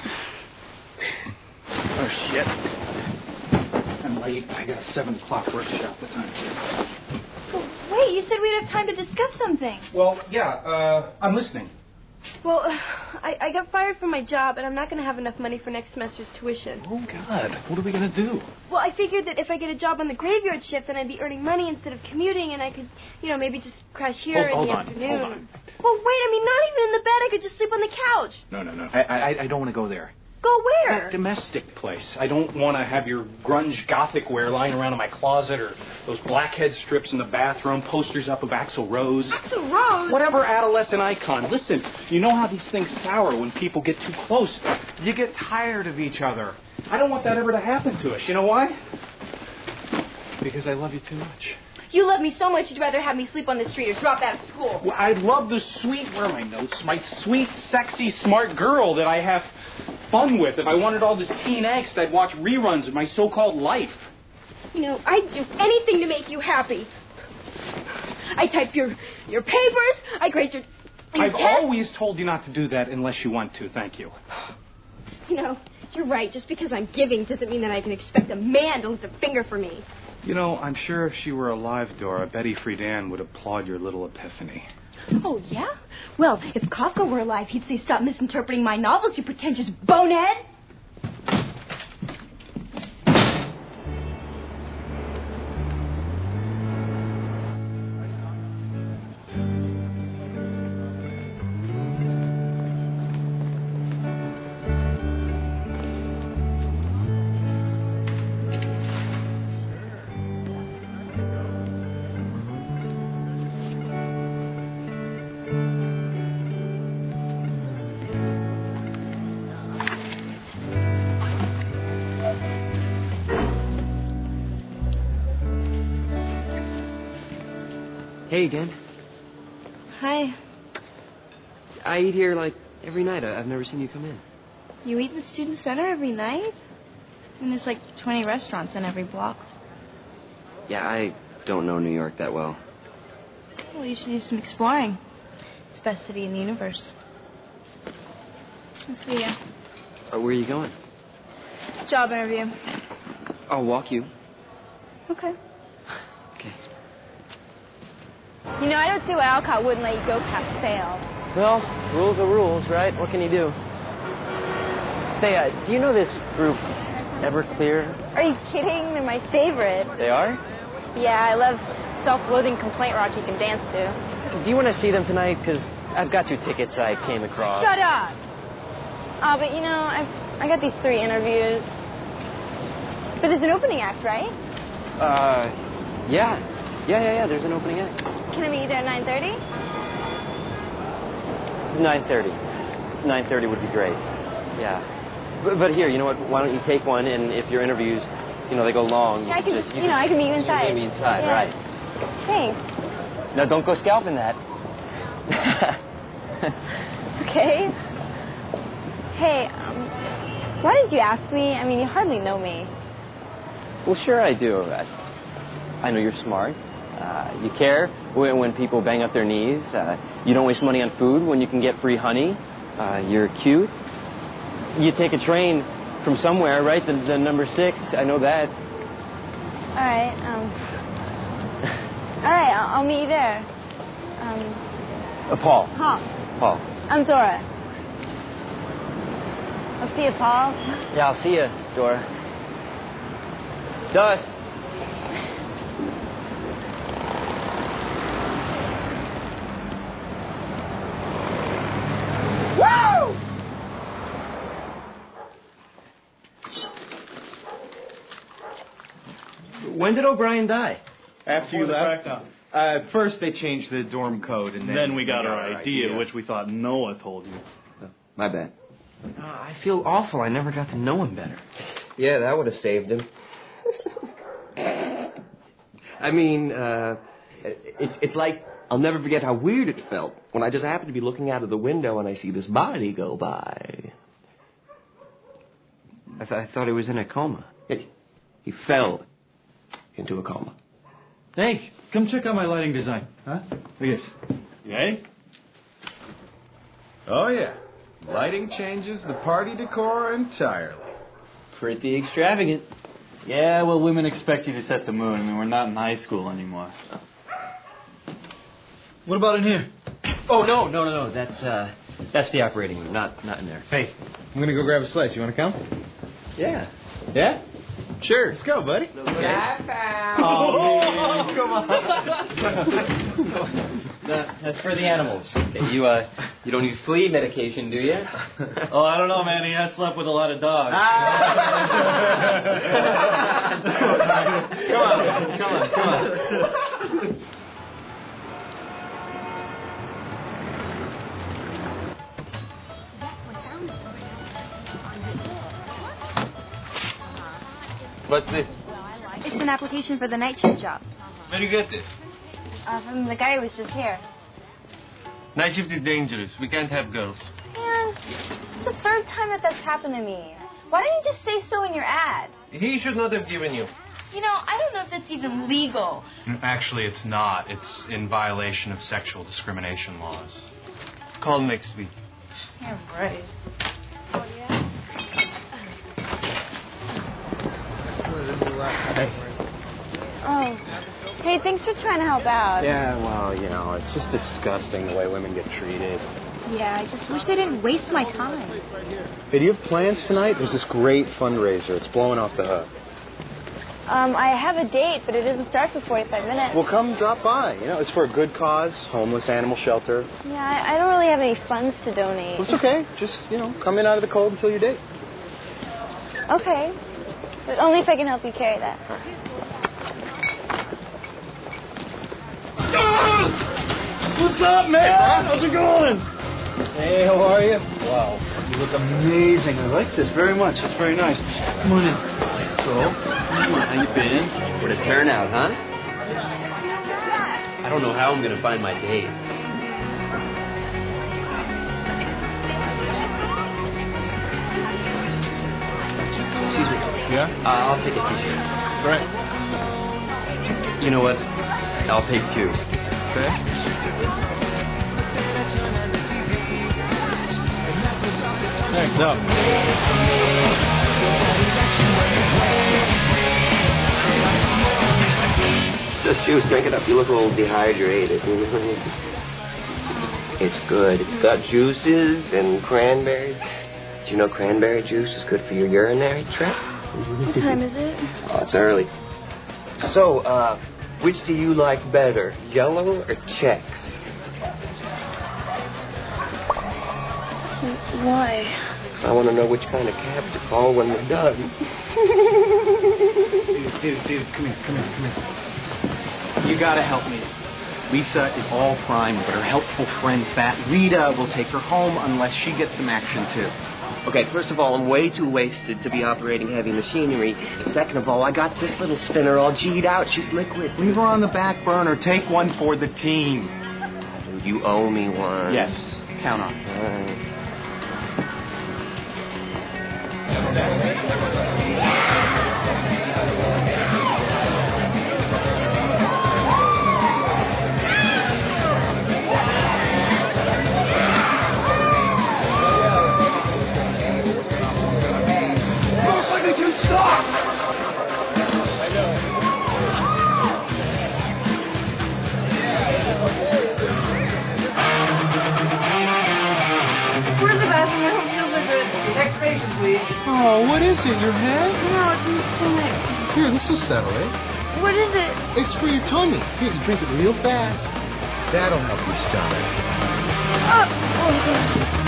J: Oh, shit. I'm late. I got a seven o'clock workshop. The time's here.
K: Well, wait, you said we'd have time to discuss something.
J: Well, yeah, uh, I'm listening.
K: Well, uh, I, I got fired from my job, and I'm not going to have enough money for next semester's tuition.
J: Oh, God. What are we going to do?
K: Well, I figured that if I get a job on the graveyard shift, then I'd be earning money instead of commuting, and I could, you know, maybe just crash here
J: Hold,
K: in
J: hold
K: the
J: on,
K: afternoon.
J: hold on.
K: Well, wait, I mean, not even in the bed. I could just sleep on the couch.
J: No, no, no. I, I, I don't want to go there.
K: Go where?
J: That domestic place. I don't want to have your grunge gothic wear lying around in my closet or those blackhead strips in the bathroom, posters up of Axl Rose.
K: Axl Rose?
J: Whatever adolescent icon. Listen, you know how these things sour when people get too close. You get tired of each other. I don't want that ever to happen to us. You know why? Because I love you too much.
K: You love me so much you'd rather have me sleep on the street or drop out of school.
J: Well, I love the sweet, where are my notes? My sweet, sexy, smart girl that I have fun with. If I wanted all this teen angst, I'd watch reruns of my so-called life.
K: You know, I'd do anything to make you happy. I type your your papers. I grade your, your
J: I've
K: tests.
J: always told you not to do that unless you want to. Thank you.
K: You know, you're right. Just because I'm giving doesn't mean that I can expect a man to lift a finger for me.
J: You know, I'm sure if she were alive, Dora, Betty Friedan would applaud your little epiphany.
K: Oh, yeah? Well, if Kafka were alive, he'd say, stop misinterpreting my novels, you pretentious bonehead.
B: Hey again.
K: Hi.
B: I eat here like every night. I- I've never seen you come in.
K: You eat in the student center every night? And there's like twenty restaurants on every block.
B: Yeah, I don't know New York that well.
K: Well, you should do some exploring. It's the best city in the universe. I'll see ya.
B: Uh, where are you going?
K: Job interview.
B: I'll walk you.
K: Okay. You know, I don't see why Alcott wouldn't let you go past fail.
B: Well, rules are rules, right? What can you do? Say, uh, do you know this group, Everclear?
K: Are you kidding? They're my favorite.
B: They are?
K: Yeah, I love self-loathing complaint rock you can dance to.
B: Do you want to see them tonight? Because I've got two tickets I came across.
K: Shut up! Oh, but you know, I've, I got these three interviews. But there's an opening act, right?
B: Uh, yeah. Yeah, yeah, yeah, there's an opening act.
K: Can I meet you there at nine thirty?
B: nine thirty. nine thirty would be great. Yeah. But, but here, you know what? Why don't you take one, and if your interviews, you know, they go long,
K: Yeah, I can,
B: just...
K: you, you know, I can meet you inside.
B: You can meet me inside,
K: yeah.
B: right.
K: Thanks.
B: Now, don't go scalping that.
K: Okay? Hey, um, why did you ask me? I mean, you hardly know me.
G: Well, sure I do. I, I know you're smart. Uh, you care when, when people bang up their knees. Uh, you don't waste money on food when you can get free honey. Uh, you're cute. You take a train from somewhere, right? The, the number six. I know that.
K: All right. Um, all right, I'll, I'll meet you there. Um,
G: Uh, Paul.
K: Paul.
G: Paul.
K: I'm Dora. I'll see you, Paul.
G: Yeah, I'll see you, Dora. Dust.
K: Woo!
B: When did O'Brien die?
R: After you left? Uh, first they changed the dorm code, and then,
A: Then we got our idea, which we thought Noah told you.
B: My bad.
G: Uh, I feel awful. I never got to know him better.
I: Yeah, that would have saved him. I mean, uh, it's it's like I'll never forget how weird it felt when I just happened to be looking out of the window and I see this body go by.
B: I, th- I thought he was in a coma.
I: He, he fell into a coma.
A: Hey, come check out my lighting design. Huh? Look at this. Yay?
C: Oh, yeah. Lighting changes the party decor entirely.
G: Pretty extravagant.
A: Yeah, well, women expect you to set the mood. I mean, we're not in high school anymore. What about in here?
G: Oh, no, no, no, no. That's, uh, that's the operating room, not, not in there.
R: Hey, I'm gonna go grab a slice. You wanna come?
G: Yeah.
R: Yeah? Sure. Let's go, buddy.
G: Okay.
R: Oh, man. Come on.
G: That, that's for the animals. Okay, you, uh, you don't need flea medication, do you?
A: Oh, I don't know, man. He has slept with a lot of dogs.
G: Come on, come on, come on.
B: What's this?
K: It's an application for the night shift job.
B: Where do you get this?
K: Uh, from the guy who was just here.
B: Night shift is dangerous. We can't have girls.
K: Man, it's the third time that that's happened to me. Why didn't you just say so in your ad?
B: He should not have given you.
K: You know, I don't know if that's even legal.
W: Actually, it's not. It's in violation of sexual discrimination laws.
B: Call next week.
K: Yeah, right. Oh. Hey, thanks for trying to help out.
R: Yeah, well, you know, it's just disgusting the way women get treated.
K: Yeah, I just wish they didn't waste my time.
R: Hey, do you have plans tonight? There's this great fundraiser. It's blowing off the hook.
K: Um, I have a date, but it doesn't start for forty-five minutes.
R: Well, come drop by. You know, it's for a good cause, homeless animal shelter.
K: Yeah, I, I don't really have any funds to donate.
R: Well, it's okay. Just, you know, come in out of the cold until your date.
K: Okay. But only if I can help you carry that.
R: What's up, man? How's it going? Hey, how are you? Wow, you look amazing. I like this very much. It's very nice. Come on in. So, how you been?
B: What a turnout, huh? I don't know how I'm going to find my date. Excuse me.
R: Yeah?
B: Uh, I'll take a t-shirt.
R: Right.
B: You know what? I'll take two.
R: Okay. Thanks. No.
I: Just juice, drink it up. You look a little dehydrated. It's good. It's got juices and cranberry. Do you know cranberry juice is good for your urinary tract?
K: What time is it?
I: Oh, it's early. So, uh, which do you like better, Jell-O or Chex?
K: Why?
I: Because I want to know which kind of cab to call when we're done.
R: Dude, dude, dude, come here, come here, come here. You gotta help me. Lisa is all prime, but her helpful friend, Fat Rita, will take her home unless she gets some action, too.
I: Okay, first of all, I'm way too wasted to be operating heavy machinery. Second of all, I got this little spinner all G'd out. She's liquid.
R: Leave her on the back burner. Take one for the team.
I: You owe me one.
R: Yes.
J: Count on.
Q: Looks like they can stop!
H: Where's the bathroom? I don't feel so good. Next patient, please.
R: Oh, what is it? Your head?
H: No, it's my stomach.
R: Here, this will settle it.
H: What is it?
R: It's for your tummy. Here, you drink it real fast. That'll help your stomach.
H: Oh, okay.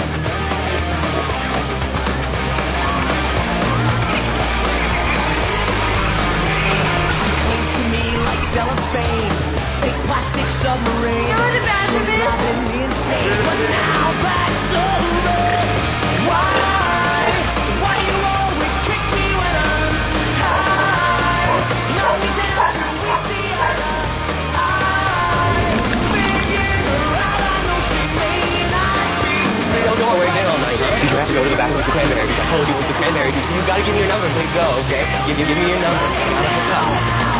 Q: Cellophane, big plastic submarine. You're the bathroom, driving me insane, but now that's over. Why? Why do you always trick me when I'm high? Knock me down with the other. I figure out I know she may not be.
B: Don't go away all night. Did you have to go to the bathroom with the cranberry juice? I told you it was the cranberry juice. You gotta give me your number. Please go, okay? Give, give, give me your number. Out of the top.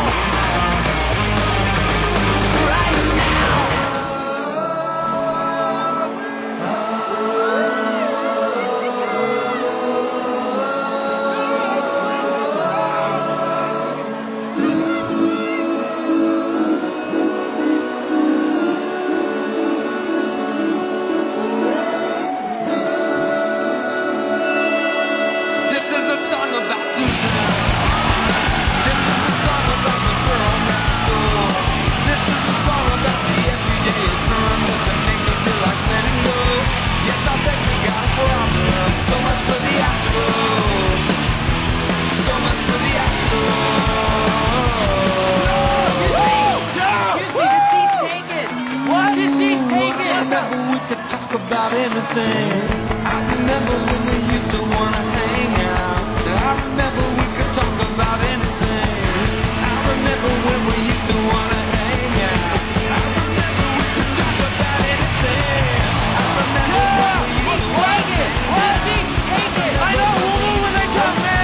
Q: About anything. I remember when we used to wanna hang out. I remember we could talk about anything. I remember when we used to wanna hang out. I remember we could talk about anything. I remember when we used to wanna hang out. Take it. I know. We'll move when they come, man.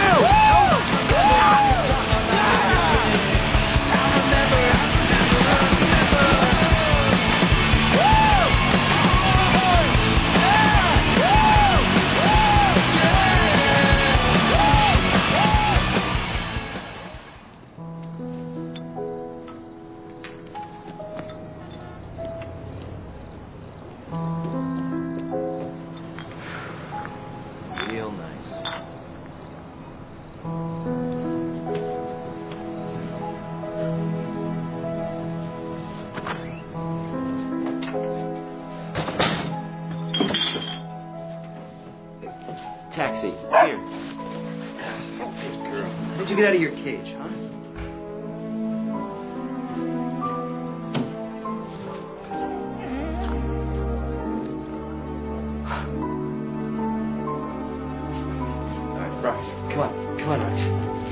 B: Real nice. Taxi. Here. Good girl. How did you get out of your cage, huh? Rox, come on. Come on, Rox.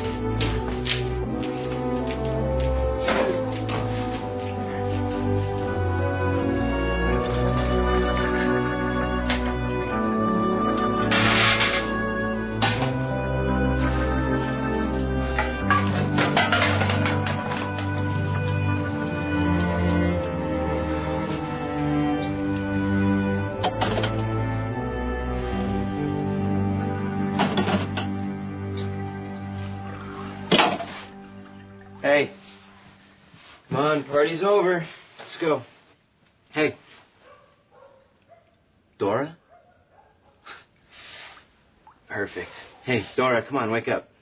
B: Hey. Come on, party's over. Let's go. Hey. Dora? Perfect. Hey, Dora, come on, wake up.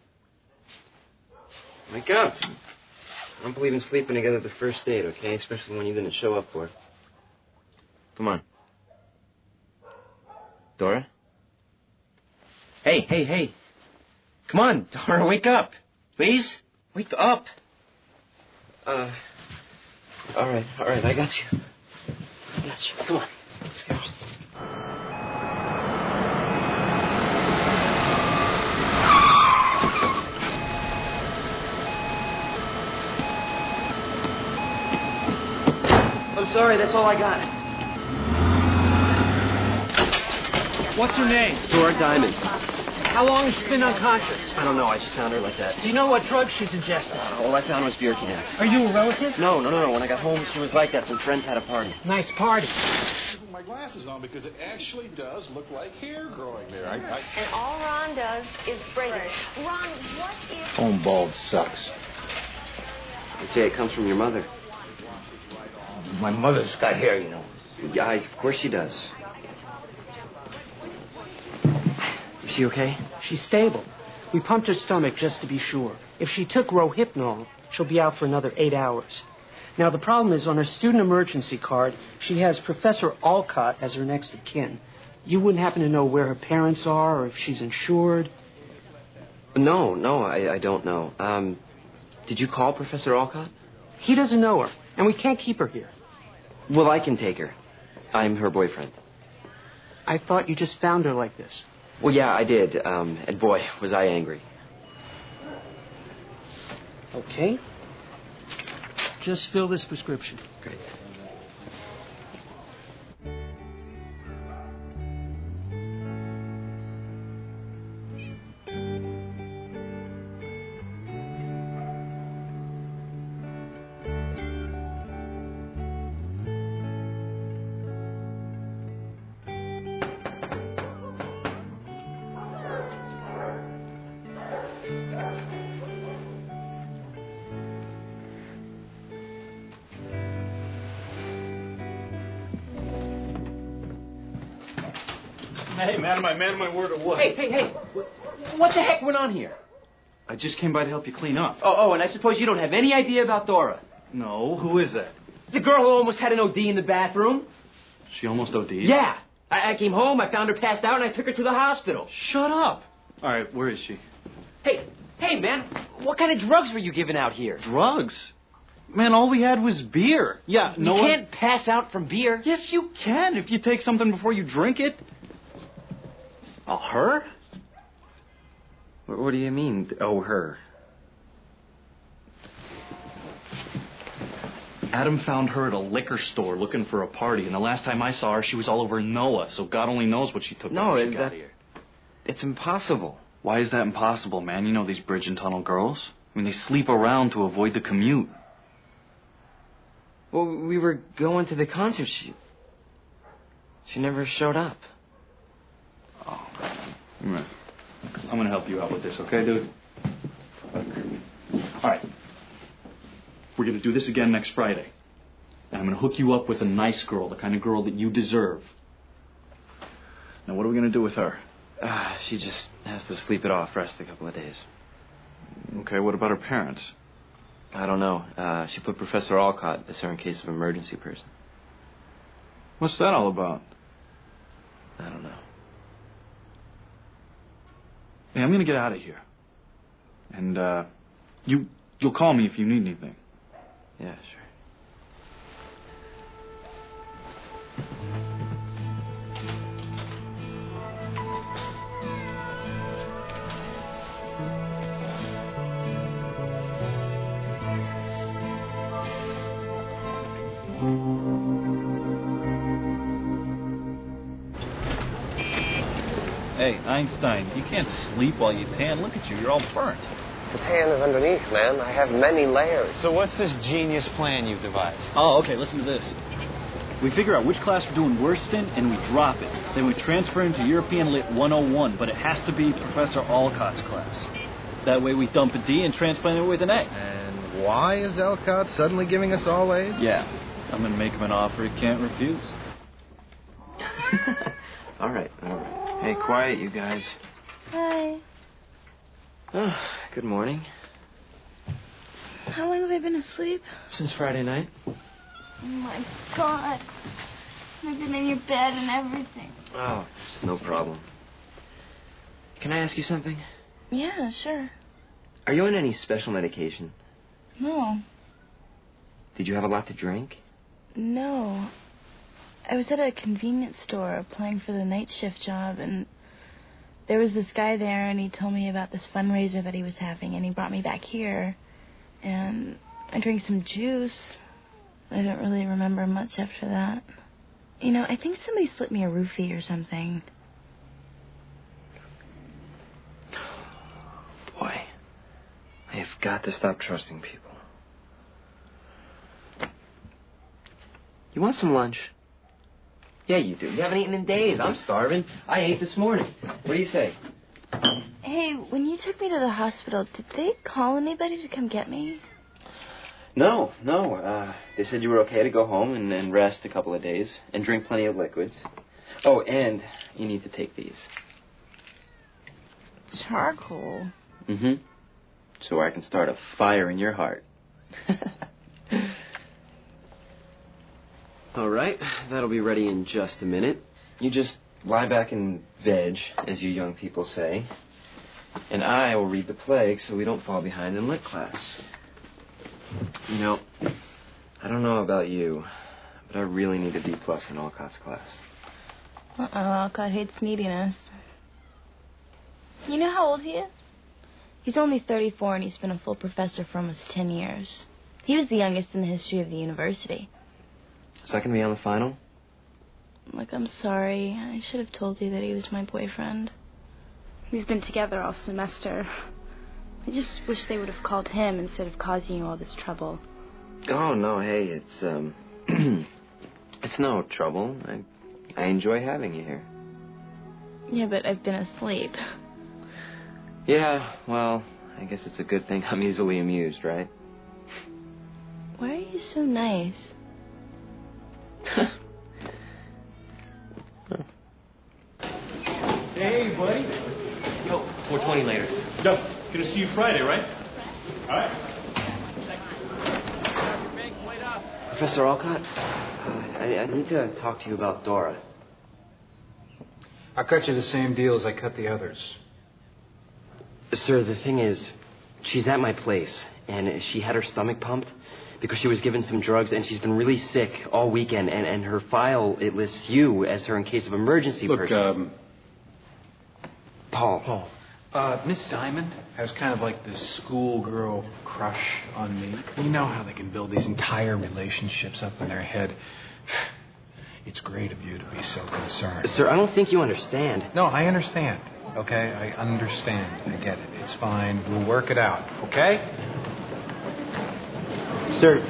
B: Wake up. I don't believe in sleeping together the first date, okay? Especially when you didn't show up for it. Come on. Dora? Hey, hey, hey. Come on, Dora, wake up. Please? Wake up. Uh, all right, all right, I got you. I got you. Come on, let's go. I'm sorry, that's all I got.
G: What's her name? Dora Diamond. How long has she been unconscious? I don't know. I just found her like that.
E: Do you know what drugs she's ingested?
G: All I found was beer cans.
E: Are you a relative?
G: No, no, no, no. When I got home, she was like that. Some friends had a party.
E: Nice party.
L: My glasses on because it actually does look like hair growing there. I, I...
N: And all Ron does is spray it. Ron, what if...
F: Home bald sucks.
B: They say it comes from your mother.
F: My mother's got hair, you know.
B: Yeah, I, of course she does. Is she okay?
E: She's stable. We pumped her stomach just to be sure. If she took Rohypnol, she'll be out for another eight hours. Now, the problem is on her student emergency card, she has Professor Alcott as her next of kin. You wouldn't happen to know where her parents are or if she's insured?
B: No, no, I, I don't know. Um, did you call Professor Alcott?
E: He doesn't know her, and we can't keep her here.
B: Well, I can take her. I'm her boyfriend.
E: I thought you just found her like this.
B: Well, yeah, I did. Um, and boy, was I angry.
E: Okay. Just fill this prescription.
B: Great.
A: Hey, man, my man, my word of what?
G: Hey, hey, hey. What the heck went on here?
A: I just came by to help you clean up.
G: Oh, oh, and I suppose you don't have any idea about Dora.
A: No, who is that?
G: The girl who almost had an O D in the bathroom.
A: She almost O D'd?
G: Yeah. I, I came home, I found her passed out, and I took her to the hospital.
A: Shut up. All right, where is she?
G: Hey, hey, man, what kind of drugs were you giving out here?
A: Drugs? Man, all we had was beer. Yeah, no
G: You
A: one...
G: can't pass out from beer.
A: Yes, you can if you take something before you drink it. Oh, her?
B: What, what do you mean, oh, her?
A: Adam found her at a liquor store looking for a party, and the last time I saw her, she was all over Noah, so God only knows what she took
B: No,
A: before she
B: it,
A: got
B: that,
A: here.
B: It's impossible.
A: Why is that impossible, man? You know these bridge and tunnel girls. I mean, they sleep around to avoid the commute.
B: Well, we were going to the concert. She, she never showed up.
A: Oh, man. I'm going to help you out with this, okay, dude? All right. We're going to do this again next Friday. And I'm going to hook you up with a nice girl, the kind of girl that you deserve. Now, what are we going to do with her?
B: Uh, she just has to sleep it off, rest a couple of days.
A: Okay, what about her parents?
B: I don't know. Uh, she put Professor Alcott as her in case of emergency person.
A: What's that all about?
B: I don't know.
A: Hey, I'm going to get out of here. And, uh, you, you'll call me if you need anything.
B: Yeah, sure.
A: Hey, Einstein, you can't sleep while you tan. Look at you, you're all burnt.
I: The tan is underneath, man. I have many layers.
D: So what's this genius plan you've devised?
A: Oh, okay, listen to this. We figure out which class we're doing worst in, and we drop it. Then we transfer into European Lit one oh one, but it has to be Professor Alcott's class. That way we dump a D and transplant it with an A.
C: And why is Alcott suddenly giving us all A's?
A: Yeah, I'm going to make him an offer he can't refuse.
B: all right, all right. Hey, quiet, you guys.
K: Hi.
B: Oh, good morning.
K: How long have I been asleep?
B: Since Friday night.
K: Oh, my God. I've been in your bed and everything.
B: Oh, it's no problem. Can I ask you something?
K: Yeah, sure.
B: Are you on any special medication?
K: No.
B: Did you have a lot to drink?
K: No. I was at a convenience store applying for the night shift job, and there was this guy there, and he told me about this fundraiser that he was having, and he brought me back here, and I drank some juice. I don't really remember much after that. You know, I think somebody slipped me a roofie or something.
B: I've got to stop trusting people. You want some lunch? Yeah, you do. You haven't eaten in days. I'm starving. I ate this morning. What do you say?
K: Hey, when you took me to the hospital, did they call anybody to come get me?
B: No, no. Uh, they said you were okay to go home and, and rest a couple of days and drink plenty of liquids. Oh, and you need to take these.
K: Charcoal?
B: Mm-hmm. So I can start a fire in your heart. All right, that'll be ready in just a minute. You just lie back and veg, as you young people say. And I will read the plague so we don't fall behind in lit class. You know, I don't know about you, but I really need a B plus in Alcott's class.
K: Uh-oh, Alcott hates neediness. You know how old he is? He's only thirty-four and he's been a full professor for almost ten years. He was the youngest in the history of the university.
B: So I can be on the final?
K: Look, I'm sorry. I should have told you that he was my boyfriend. We've been together all semester. I just wish they would have called him instead of causing you all this trouble.
B: Oh, no, hey, it's, um... it's no trouble. I, I enjoy having you here.
K: Yeah, but I've been asleep.
B: Yeah, well, I guess it's a good thing I'm easily amused, right?
K: Why are you so nice?
M: Hey, buddy.
B: Yo, four twenty later.
M: Yo, gonna see you Friday, right? All right.
B: Professor Alcott, uh, I, I need to talk to you about Dora.
W: I'll cut you the same deal as I cut the others.
B: Sir, the thing is, she's at my place, and she had her stomach pumped because she was given some drugs, and she's been really sick all weekend, and, and her file, it lists you as her in case of emergency
W: Look,
B: person.
W: um...
B: Paul.
W: Paul. Uh, Miss Diamond has kind of like this schoolgirl crush on me. You know how they can build these entire relationships up in their head. It's great of you to be so concerned.
B: Sir, I don't think you understand.
W: No, I understand. Okay? I understand. I get it. It's fine. We'll work it out. Okay?
B: Sir.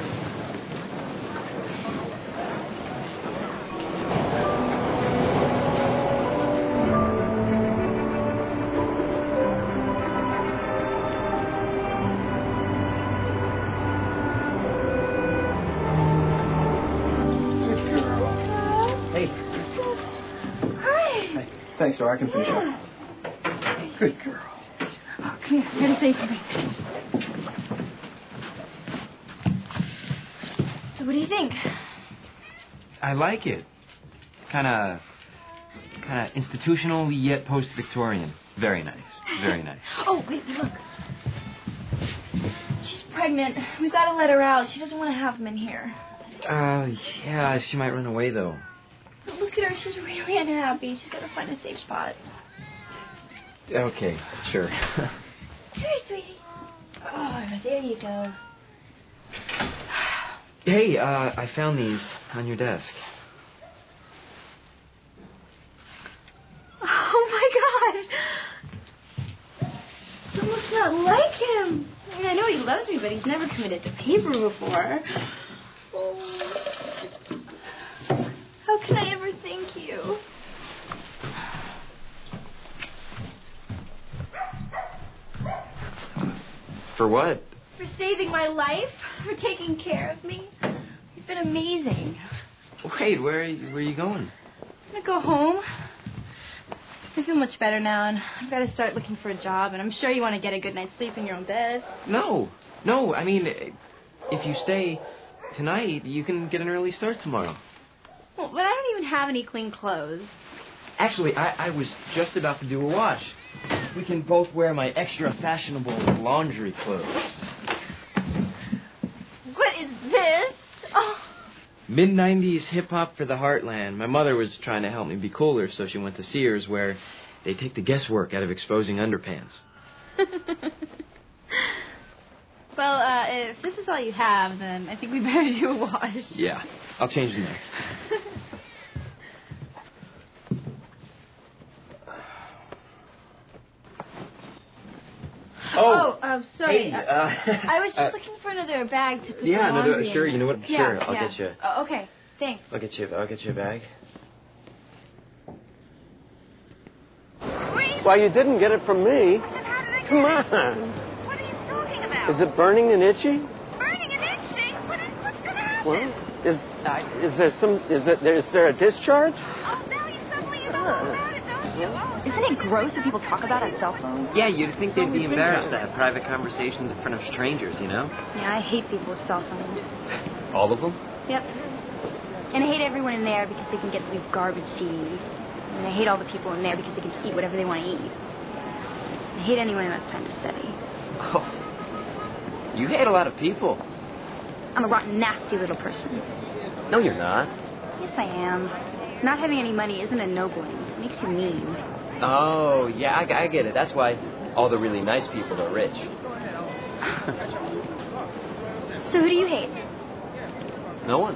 R: Thanks, Dora. I can finish up. Good girl.
H: Oh, come here. Get a safe for me.
K: So what do you think?
B: I like it. Kind of, kind of institutional yet post-Victorian. Very nice. Very nice.
K: Oh, wait, look. She's pregnant. We've got to let her out. She doesn't want to have him in here.
B: Uh, yeah, she might run away, though.
K: But look at her. She's really unhappy. She's got to find a safe spot.
B: Okay, sure.
K: Here, sweetie. Oh, there you go.
B: Hey, uh, I found these on your desk.
K: Oh, my God. It's almost not like him. I mean, I know he loves me, but he's never committed to paper before. Oh. How can I ever thank you?
B: For what?
K: For saving my life, for taking care of me. You've been amazing.
B: Wait, where are you, where are you going?
K: I'm gonna go home. I feel much better now, and I've got to start looking for a job, and I'm sure you want to get a good night's sleep in your own bed.
B: No, no, I mean, if you stay tonight, you can get an early start tomorrow.
K: Well, but I don't even have any clean clothes.
B: Actually, I, I was just about to do a wash. We can both wear my extra fashionable laundry clothes.
K: What is this? Oh.
B: mid nineties hip-hop for the heartland. My mother was trying to help me be cooler, so she went to Sears, where they take the guesswork out of exposing underpants.
K: Well, uh, if this is all you have, then I think we better do a wash.
B: Yeah, I'll change them there.
K: Oh, I'm sorry.
B: Hey, uh,
K: I was just
B: uh,
K: looking for another bag to put
B: Yeah,
K: the
B: another.
K: laundry
B: Sure,
K: in.
B: you know what?
K: Yeah,
B: Sure, I'll
K: yeah.
B: get you.
K: Oh, okay, thanks.
B: I'll get you. I'll get you a bag.
O: Well, you didn't get it from me. Come on.
N: What are you talking about?
O: Is it burning and itchy?
N: Burning and itching? What is, what's going to happen?
O: Well, is uh, is there some? Is it? Is there a discharge?
N: Oh, now you suddenly you know all about it, don't you? Oh,
S: Isn't it gross when people talk about on cell phones?
B: Yeah, you'd think they'd be embarrassed to have private conversations in front of strangers, you know?
S: Yeah, I hate people with cell phones.
B: All of them?
S: Yep. And I hate everyone in there because they can get the garbage to eat. And I hate all the people in there because they can just eat whatever they want to eat. I hate anyone who has time to study.
B: Oh, you hate a lot of people.
S: I'm a rotten, nasty little person.
B: No, you're not.
S: Yes, I am. Not having any money isn't ennobling. It makes you mean.
B: Oh, yeah, I, I get it. That's why all the really nice people are rich.
S: So who do you hate?
B: No one.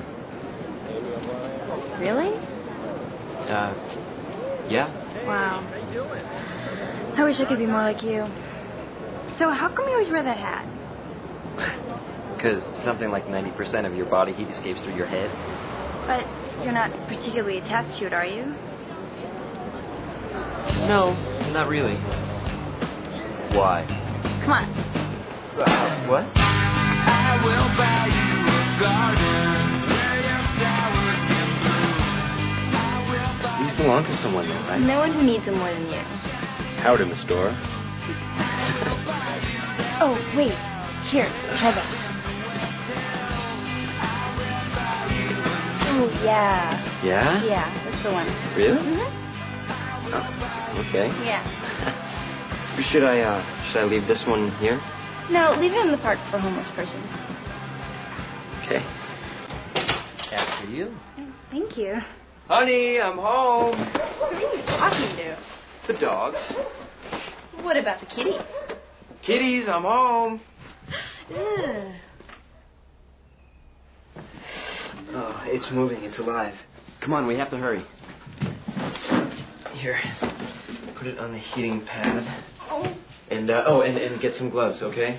S: Really?
B: Uh, yeah.
S: Wow. I wish I could be more like you. So how come you always wear that hat?
B: Because something like ninety percent of your body heat escapes through your head.
S: But you're not particularly attached to it, are you?
B: No, not really. Why?
S: Come on.
B: Uh, what?
Q: I will buy you a garden where your flowers can bloom.
B: These belong to someone, though, right?
S: No one who needs them more than you.
B: Howard in the store.
S: Oh, wait. Here, try that. Oh, yeah.
B: Yeah?
S: Yeah, that's the one.
B: Really?
S: Mm-hmm.
B: Oh, okay.
S: Yeah.
B: Should I, uh, should I leave this one here?
S: No, leave it in the park for a homeless person.
B: Okay. After you.
S: Thank you.
B: Honey, I'm home.
S: Who are you talking to?
B: The dogs.
S: What about the kitty?
B: Kitties, I'm home.
S: Ugh.
B: Oh, it's moving. It's alive. Come on, we have to hurry. Here, put it on the heating pad.
S: Oh.
B: And, uh, oh, and, and get some gloves, okay?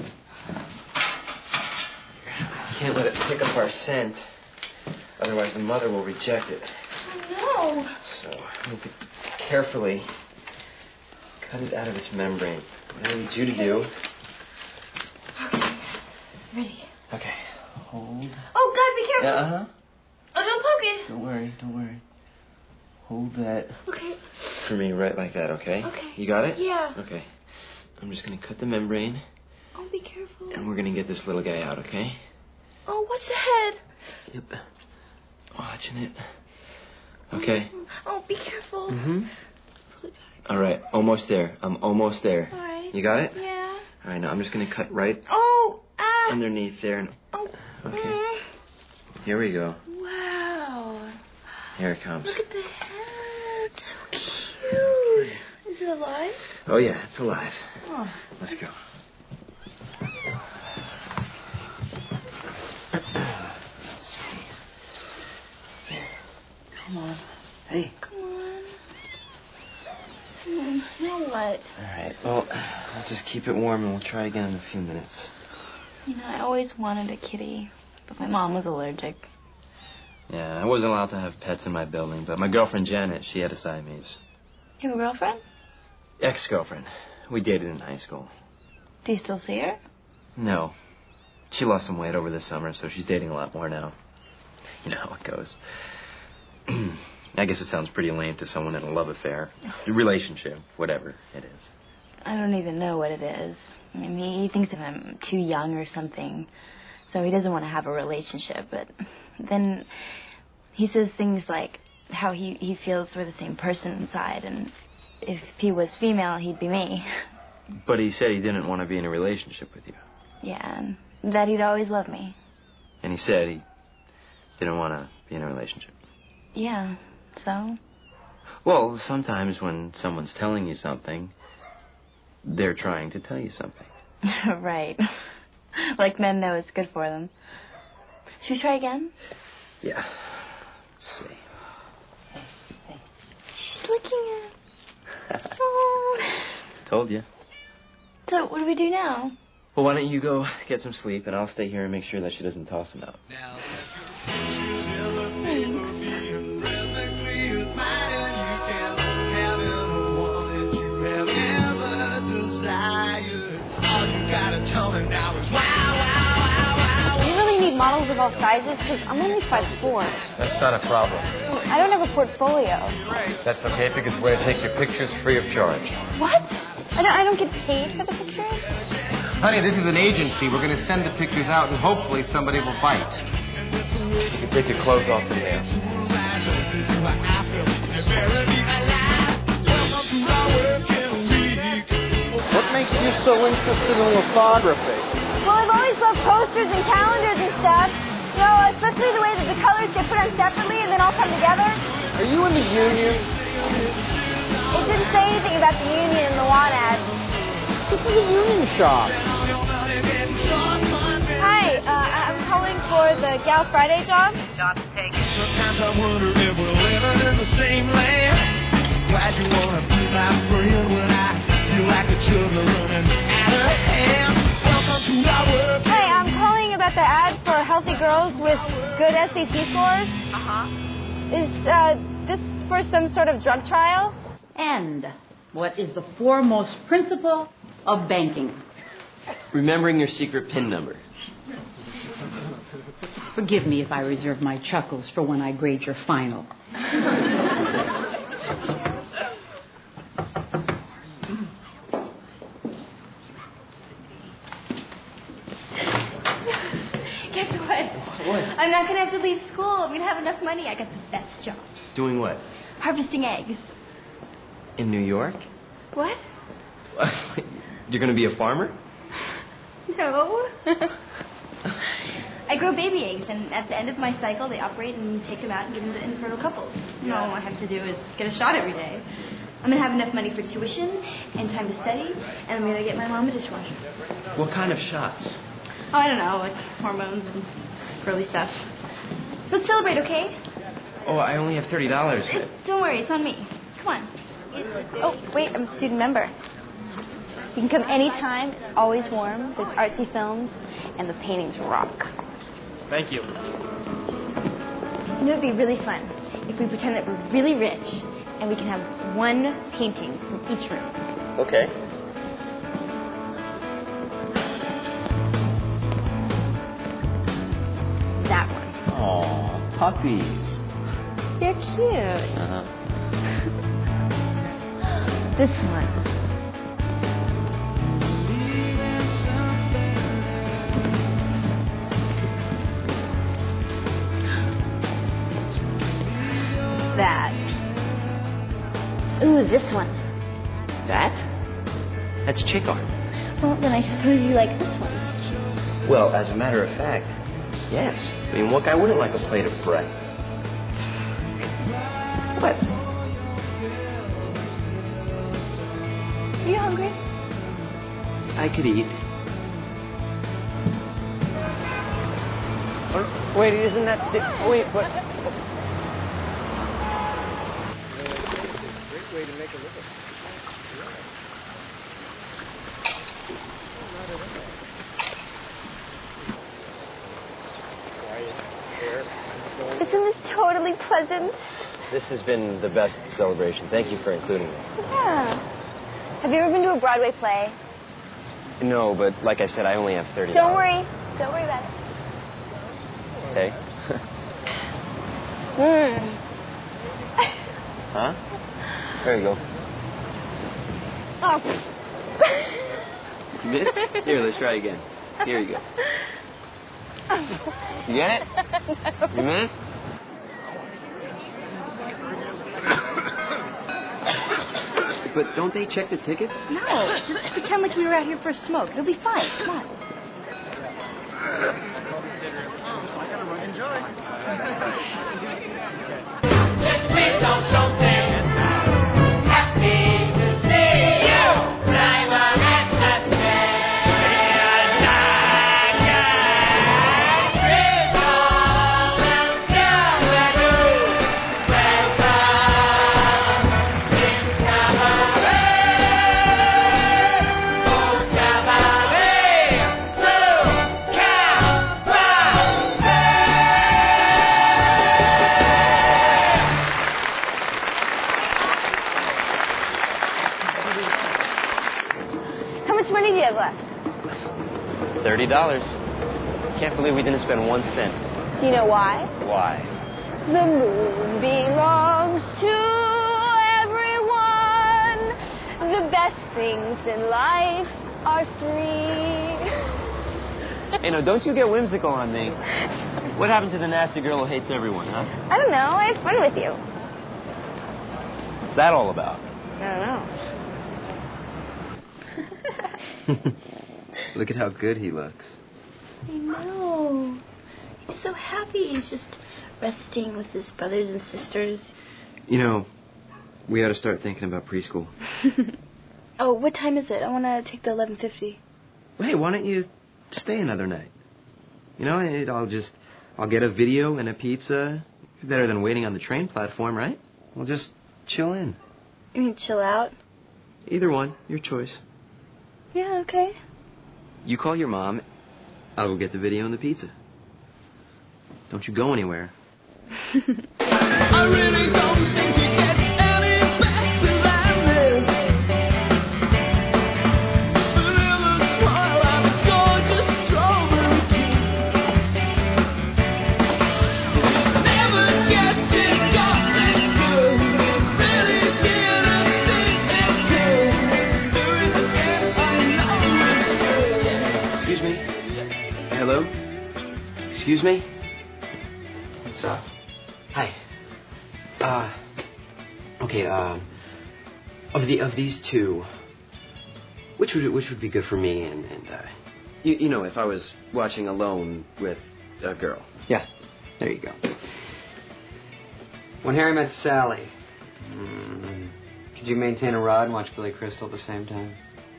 B: Can't let it pick up our scent. Otherwise, the mother will reject it.
S: No.
B: So, I need to carefully cut it out of its membrane. What I need you to do...
S: Okay. Ready.
B: Okay. Hold.
S: Oh, God, be careful.
B: Yeah, uh-huh.
S: Oh, don't poke it.
B: Don't worry, don't worry. Hold that
S: Okay.
B: for me right like that, okay?
S: Okay.
B: You got it?
S: Yeah.
B: Okay. I'm just going to cut the membrane,
S: Oh, be careful.
B: and we're going to get this little guy out, okay?
S: Oh, watch the head.
B: Yep. Watching it. Okay.
S: Oh, be careful.
B: Mm-hmm. All right, almost there. I'm almost there.
S: All right.
B: You got it?
S: Yeah.
B: All right, now I'm just going to cut right
S: Oh, ah.
B: underneath there. And...
S: Oh.
B: Okay.
S: Mm.
B: Here we go.
S: Wow.
B: Here it comes.
S: Look at the head. So cute. Is it alive?
B: Oh, yeah, it's alive.
S: Oh.
B: Let's go. Let's see. Come on. Hey.
S: Come on. Come on. Now what?
B: All right. Well, I'll just keep it warm and we'll try again in a few minutes.
K: You know, I always wanted a kitty, but my mom was allergic.
B: Yeah, I wasn't allowed to have pets in my building, but my girlfriend Janet, she had a Siamese.
K: You have a girlfriend?
B: Ex-girlfriend. We dated in high school.
K: Do you still see her?
B: No. She lost some weight over the summer, so she's dating a lot more now. You know how it goes. I guess it sounds pretty lame to someone in a love affair. A relationship, whatever it is.
K: I don't even know what it is. I mean, he, he thinks that I'm too young or something, so he doesn't want to have a relationship. But then he says things like how he, he feels we're the same person inside, and if he was female, he'd be me.
B: But he said he didn't want to be in a relationship with you.
K: Yeah, and that he'd always love me.
B: And he said he didn't want to be in a relationship.
K: Yeah, so?
B: Well, sometimes when someone's telling you something, they're trying to tell you something.
K: Right. Like men know it's good for them. Should we try again?
B: Yeah. Let's see.
K: Hey, hey. She's looking at... Oh.
B: Told you.
K: So, what do we do now?
B: Well, why don't you go get some sleep, and I'll stay here and make sure that she doesn't toss him out.
S: Do you really need models of all sizes? Because I'm only five foot four.
P: That's not a problem.
S: I don't have a portfolio.
P: That's okay because we're going to take your pictures free of charge.
S: What? I don't, I don't get paid for the pictures?
P: Honey, this is an agency. We're going to send the pictures out and hopefully somebody will bite. You can take your clothes off from there.
D: What makes you so interested in lithography?
S: Well, I've always loved posters and calendars and stuff. You know, especially the way that the colors get put on separately and then all come together.
D: Are you in the union?
S: It didn't say anything about the union in the want ad.
D: This is a union shop.
S: Hi, uh, I'm calling for the Gal Friday job.
Q: Job's taken. Sometimes I wonder if we're living in the same land. Why'd you wanna be my friend when I feel like the children running out of hand? Welcome to our world.
S: Hi, I'm calling about the ad for healthy girls with good S A T scores.
T: Uh-huh.
S: Is uh, this for some sort of drug trial?
T: And what is the foremost principle of banking?
B: Remembering your secret PIN number.
T: Forgive me if I reserve my chuckles for when I grade your final.
S: Guess what?
B: What?
S: I'm not going to have to leave school. I'm going to have enough money. I got the best job.
B: Doing what?
S: Harvesting eggs.
B: In New York?
S: What?
B: You're going to be a farmer?
S: No. I grow baby eggs, and at the end of my cycle, they operate and take them out and give them to infertile couples. And all I have to do is get a shot every day. I'm going to have enough money for tuition and time to study, and I'm going to get my mom a dishwasher.
B: What kind of shots?
S: Oh, I don't know, like hormones and girly stuff. Let's celebrate, okay?
B: Oh, I only have thirty dollars.
S: It, don't worry, it's on me. Come on. Oh, wait, I'm a student member. You can come anytime. It's always warm. There's artsy films, and the paintings rock.
B: Thank you.
S: You know, it'd be really fun if we pretend that we're really rich, and we can have one painting from each room.
B: Okay.
S: That one.
B: Aw, puppies.
S: They're cute.
B: Uh-huh.
S: This one. That. Ooh, this one.
B: That? That's chick art.
S: Well, then I suppose you like this one.
B: Well, as a matter of fact, yes. I mean, what guy wouldn't like a plate of breasts? What?
S: Are you hungry?
B: I could eat.
O: Wait, isn't that... Sti- wait, but...
F: Great way to make a living.
S: Isn't this totally pleasant?
B: This has been the best celebration. Thank you for including me.
S: Yeah. Have you ever been to a Broadway play?
B: No, but like I said, I only have thirty
S: Don't
B: dollars.
S: worry. Don't worry about it.
B: Okay.
S: Mmm.
B: Huh? There you go.
S: Oh.
B: You missed? Here, let's try again. Here you go. You get it? You missed? But don't they check the tickets?
S: No, just pretend like we were out here for a smoke. It'll be fine. Come on.
Q: Enjoy.
K: How much money do you have left?
G: Thirty dollars. Can't believe we didn't spend one cent.
K: Do you know why?
G: Why?
K: The moon belongs to everyone. The best things in life are free.
G: Hey, no, don't you get whimsical on me. What happened to the nasty girl who hates everyone, huh?
K: I don't know. I had fun with you.
G: What's that all about?
K: I don't know.
B: Look at how good he looks.
K: I know. He's so happy. He's just resting with his brothers and sisters.
B: You know, we ought to start thinking about preschool.
K: Oh, what time is it? I want to take the eleven fifty.
B: Hey, why don't you stay another night? You know, it, I'll just, I'll get a video and a pizza. Better than waiting on the train platform, right? We'll just chill in.
K: You mean chill out?
B: Either one, your choice.
K: Yeah, okay.
B: You call your mom, I'll go get the video and the pizza. Don't you go anywhere.
Q: I really don't think it gets any better than this. Vanilla smile and a gorgeous strawberry kiss. Never guessed it got this good. Really didn't think it could. Do it again, I know it should.
B: Excuse me? Hello? Excuse me? What's up? Hi. Uh, okay, um, of the, of these two, which would, which would be good for me and, and, uh, you, you know, if I was watching alone with a girl.
J: Yeah, there you go. When Harry met Sally, mm, could you maintain a rod and watch Billy Crystal at the same time?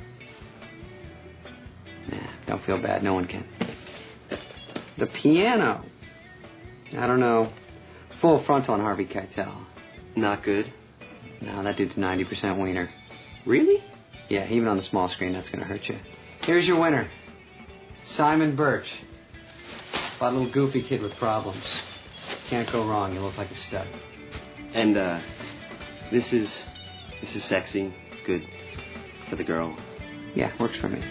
J: Nah, don't feel bad, no one can. The piano. I don't know. Full frontal on Harvey Keitel.
B: Not good?
J: No, that dude's ninety percent wiener.
B: Really?
J: Yeah, even on the small screen, that's going to hurt you. Here's your winner. Simon Birch. Fun little goofy kid with problems. Can't go wrong. You look like a stud.
B: And, uh, this is, this is sexy, good for the girl.
J: Yeah, works for me.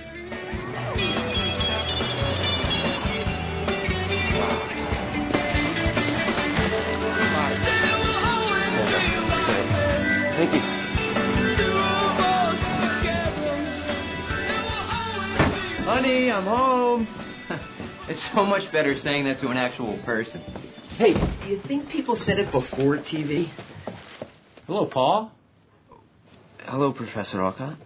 G: Thank you.
B: Honey, I'm home. It's so much better saying that to an actual person. Hey, do you think people said it before T V?
M: Hello, Paul.
B: Hello, Professor Alcott.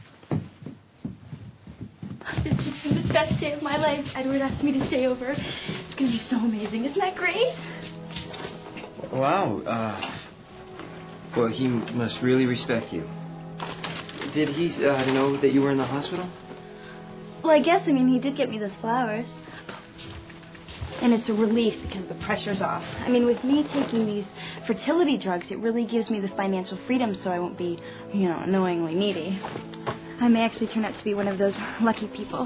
S: This has been the best day of my life. Edward asked me to stay over. It's going to be so amazing. Isn't that great?
B: Wow. Uh, well, he must really respect you. Did he uh, know that you were in the hospital?
S: Well, I guess, I mean, he did get me those flowers. And it's a relief because the pressure's off. I mean, with me taking these fertility drugs, it really gives me the financial freedom so I won't be, you know, annoyingly needy. I may actually turn out to be one of those lucky people.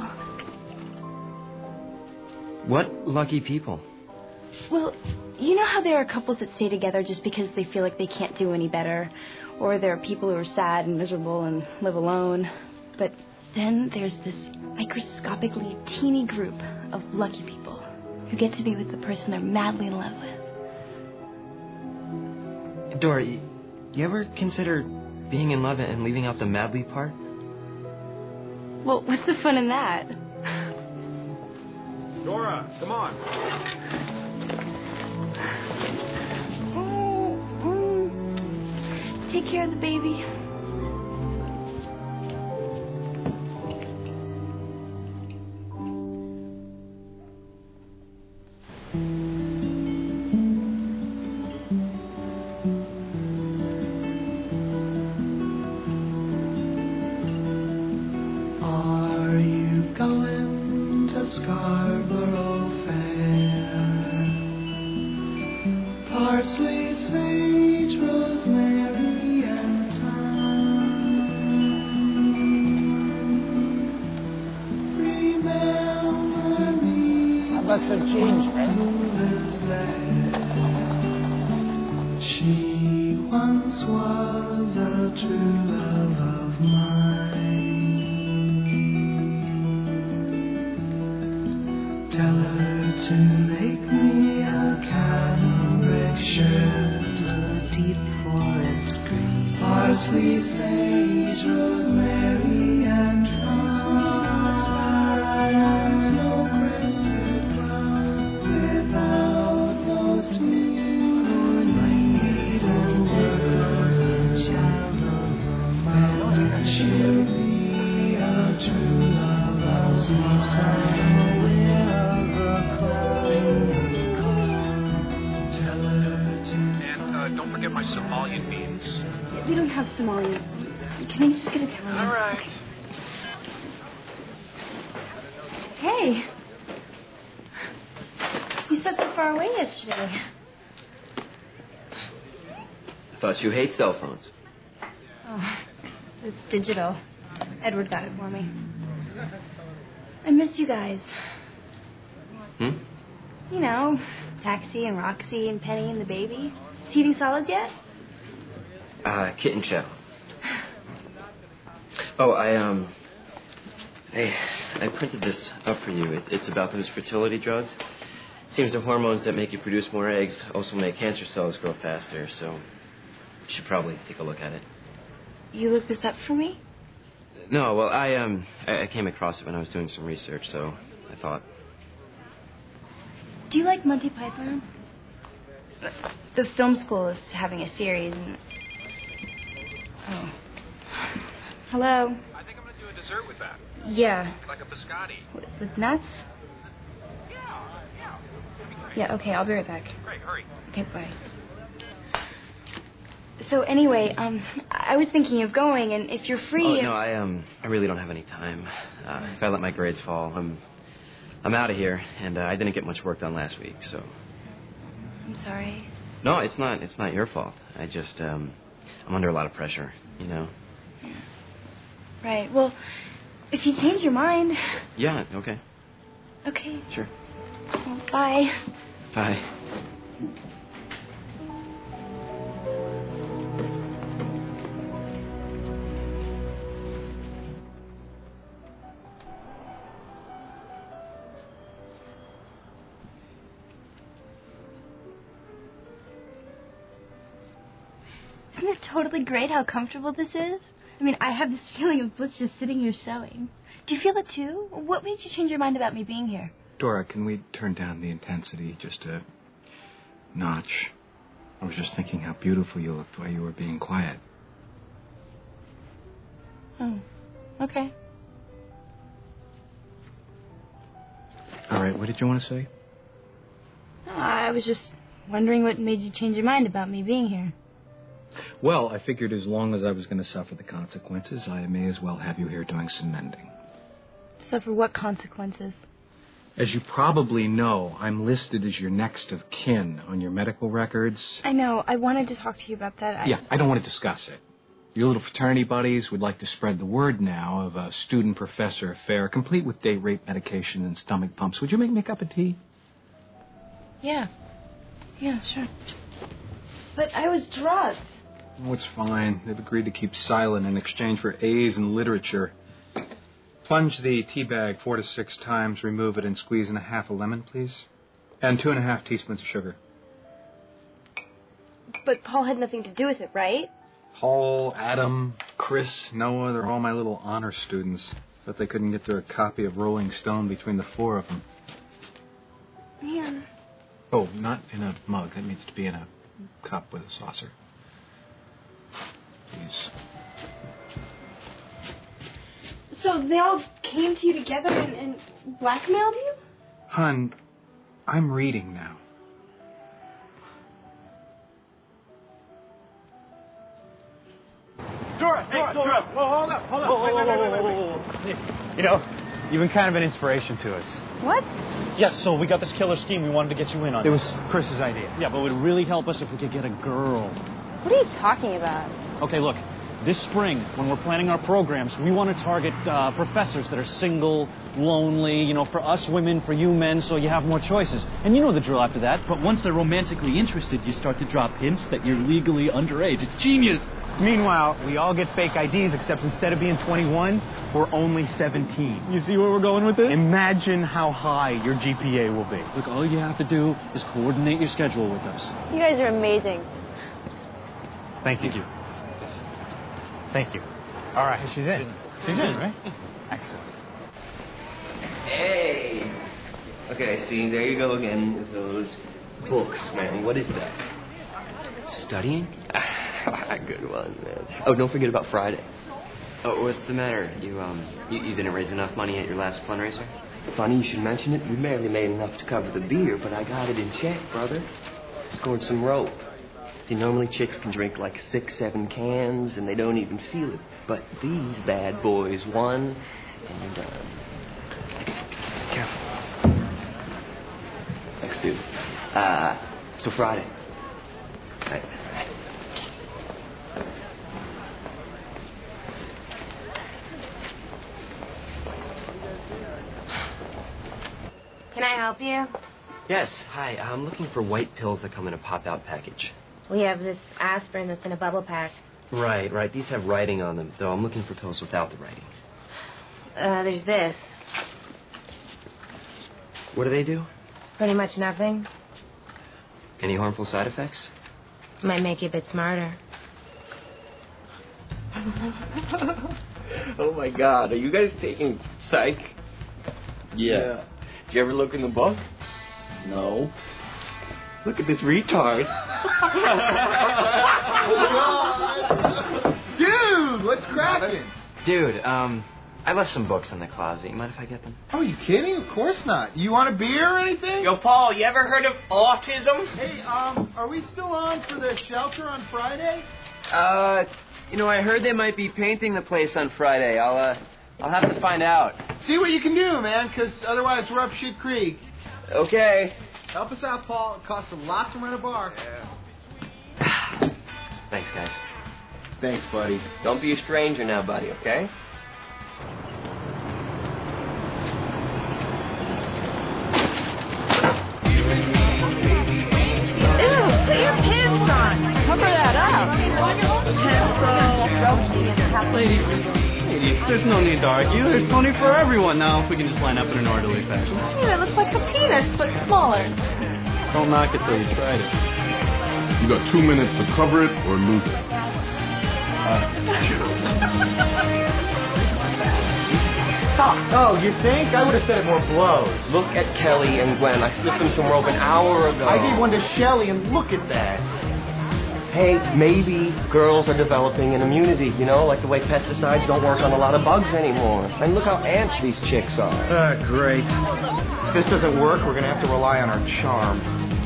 B: What lucky people?
S: Well, you know how there are couples that stay together just because they feel like they can't do any better? Or there are people who are sad and miserable and live alone. But then there's this microscopically teeny group of lucky people who get to be with the person they're madly in love with.
B: Dora, you, you ever consider being in love and leaving out the madly part?
S: Well, what's the fun in that?
M: Dora, come on.
S: Oh, oh. Take care of the baby.
Q: Scarborough Fair. Parsley, sage, rosemary, and thyme. Remember me.
F: How about some change, man?
Q: She once was a true love of mine. sweet sage, rosemary, and thyme, no crested crown, without no sting, nor need of words, a child of a mountain, she'll be a true love, a sweet sound, aware of the cold. Tell her to.
W: And uh, don't forget my Somalian beans.
S: We don't have Somali. Can I just get Italian?
W: All right.
S: Okay. Hey. You slept so far away yesterday.
B: I thought you hate cell phones.
S: Oh, it's digital. Edward got it for me. I miss you guys.
B: Hmm?
S: You know, Taxi and Roxy and Penny and the baby. Is he eating solids yet?
B: Uh, kitten chow. Oh, I, um... I, I printed this up for you. It, it's about those fertility drugs. Seems the hormones that make you produce more eggs also make cancer cells grow faster, so you should probably take a look at it.
S: You looked this up for me?
B: No, well, I, um, I, I came across it when I was doing some research, so I thought...
S: Do you like Monty Python? The film school is having a series, and... Oh. Hello?
W: I think I'm going to do a dessert with that.
S: Yeah.
W: Like a biscotti.
S: With, with nuts?
W: Yeah, yeah.
S: Yeah, okay, I'll be right back.
W: Great, hurry.
S: Okay, bye. So anyway, um, I was thinking of going, and if you're free...
B: Oh, no, I, um, I really don't have any time. Uh, if I let my grades fall, I'm, I'm out of here, and uh, I didn't get much work done last week, so...
S: I'm sorry.
B: No, it's not, it's not your fault. I just, um, I'm under a lot of pressure, you know?
S: Right, well, if you change your mind...
B: Yeah, okay.
S: Okay.
B: Sure.
S: Well, bye.
B: Bye.
S: Isn't it totally great how comfortable this is? I mean, I have this feeling of bliss just sitting here sewing. Do you feel it too? What made you change your mind about me being here?
W: Dora, can we turn down the intensity just a notch? I was just thinking how beautiful you looked while you were being quiet.
S: Oh, okay.
W: All right, what did you want to say?
S: No, I was just wondering what made you change your mind about me being here.
W: Well, I figured as long as I was going to suffer the consequences, I may as well have you here doing some mending.
S: Suffer what consequences?
W: As you probably know, I'm listed as your next of kin on your medical records.
S: I know. I wanted to talk to you about that. I...
W: Yeah, I don't want to discuss it. Your little fraternity buddies would like to spread the word now of a student-professor affair, complete with date rape medication and stomach pumps. Would you make me a cup of tea?
S: Yeah. Yeah, sure. But I was drugged.
W: Oh, it's fine. They've agreed to keep silent in exchange for A's in literature. Plunge the tea bag four to six times, remove it, and squeeze in a half a lemon, please. And two and a half teaspoons of sugar.
S: But Paul had nothing to do with it, right?
W: Paul, Adam, Chris, Noah, they're all my little honor students. But they couldn't get through a copy of Rolling Stone between the four of them.
S: Yeah.
W: Oh, not in a mug. That needs to be in a cup with a saucer. Please.
S: So they all came to you together and, and blackmailed you?
W: Hun, I'm reading now.
D: Dora, hey, Dora. Whoa, hold up, hold up. Whoa, wait, wait, wait, wait, wait, wait. You know, you've been kind of an inspiration to us.
S: What?
A: Yeah, so we got this killer scheme we wanted to get you in on.
D: It was Chris's idea.
A: Yeah, but it would really help us if we could get a girl.
S: What are you talking about?
A: Okay, look, this spring, when we're planning our programs, we want to target uh, professors that are single, lonely, you know, for us women, for you men, so you have more choices. And you know the drill after that. But once they're romantically interested, you start to drop hints that you're legally underage. It's genius.
D: Meanwhile, we all get fake I Ds, except instead of being twenty-one, we're only seventeen.
A: You see where we're going with this?
D: Imagine how high your G P A will be.
A: Look, all you have to do is coordinate your schedule with us.
S: You guys are amazing.
D: Thank you.
A: Thank you.
W: Thank you. All right.
P: She's in. She's in, right?
W: Excellent.
I: Hey. Okay, see, there you go again with those books, man. What is that?
B: Studying?
I: Good one, man. Oh, don't forget about Friday.
B: Oh, what's the matter? You, um, you, you didn't raise enough money at your last fundraiser?
I: Funny you should mention it. We barely made enough to cover the beer, but I got it in check, brother. Scored some rope. See, normally chicks can drink like six, seven cans, and they don't even feel it. But these bad boys won, and you're done.
B: Careful.
I: Thanks, dude. Uh, so Friday. Right.
L: Can I help you?
B: Yes, hi. I'm looking for white pills that come in a pop-out package.
L: We have this aspirin that's in a bubble pack.
B: Right, right. These have writing on them, though I'm looking for pills without the writing.
L: Uh, there's this.
B: What do they do?
L: Pretty much nothing.
B: Any harmful side effects?
L: Might make you a bit smarter.
I: Oh, my God. Are you guys taking psych? Yeah. Did you ever look in the book? No. Look at this retard.
P: Dude, what's cracking?
B: Dude, um, I left some books in the closet. You mind if I get them?
P: Oh, you kidding? Of course not. You want a beer or anything?
O: Yo, Paul, you ever heard of autism?
P: Hey, um, are we still on for the shelter on Friday?
B: Uh, you know, I heard they might be painting the place on Friday. I'll, uh, I'll have to find out.
P: See what you can do, man, because otherwise we're up shit creek.
B: Okay.
P: Help us out, Paul. It costs a lot to rent a bar.
B: Yeah. Thanks, guys.
P: Thanks, buddy.
I: Don't be a stranger now, buddy, okay?
L: Ew, put your pants on. Cover that up.
A: Ladies, ladies, there's no need to argue. There's plenty for everyone now if we can just line up in an orderly fashion.
T: Yeah, it looks like a penis, but smaller.
A: Don't knock it till you tried it.
U: You got two minutes to cover it or lose it.
P: Oh, you think? I would have said it more blows.
I: Look at Kelly and Gwen. I slipped them some rope an hour ago.
P: I gave one to Shelly, and look at that.
I: Hey, maybe girls are developing an immunity, you know, like the way pesticides don't work on a lot of bugs anymore. And look how amped these chicks are.
P: Uh, great. If this doesn't work, we're going to have to rely on our charm.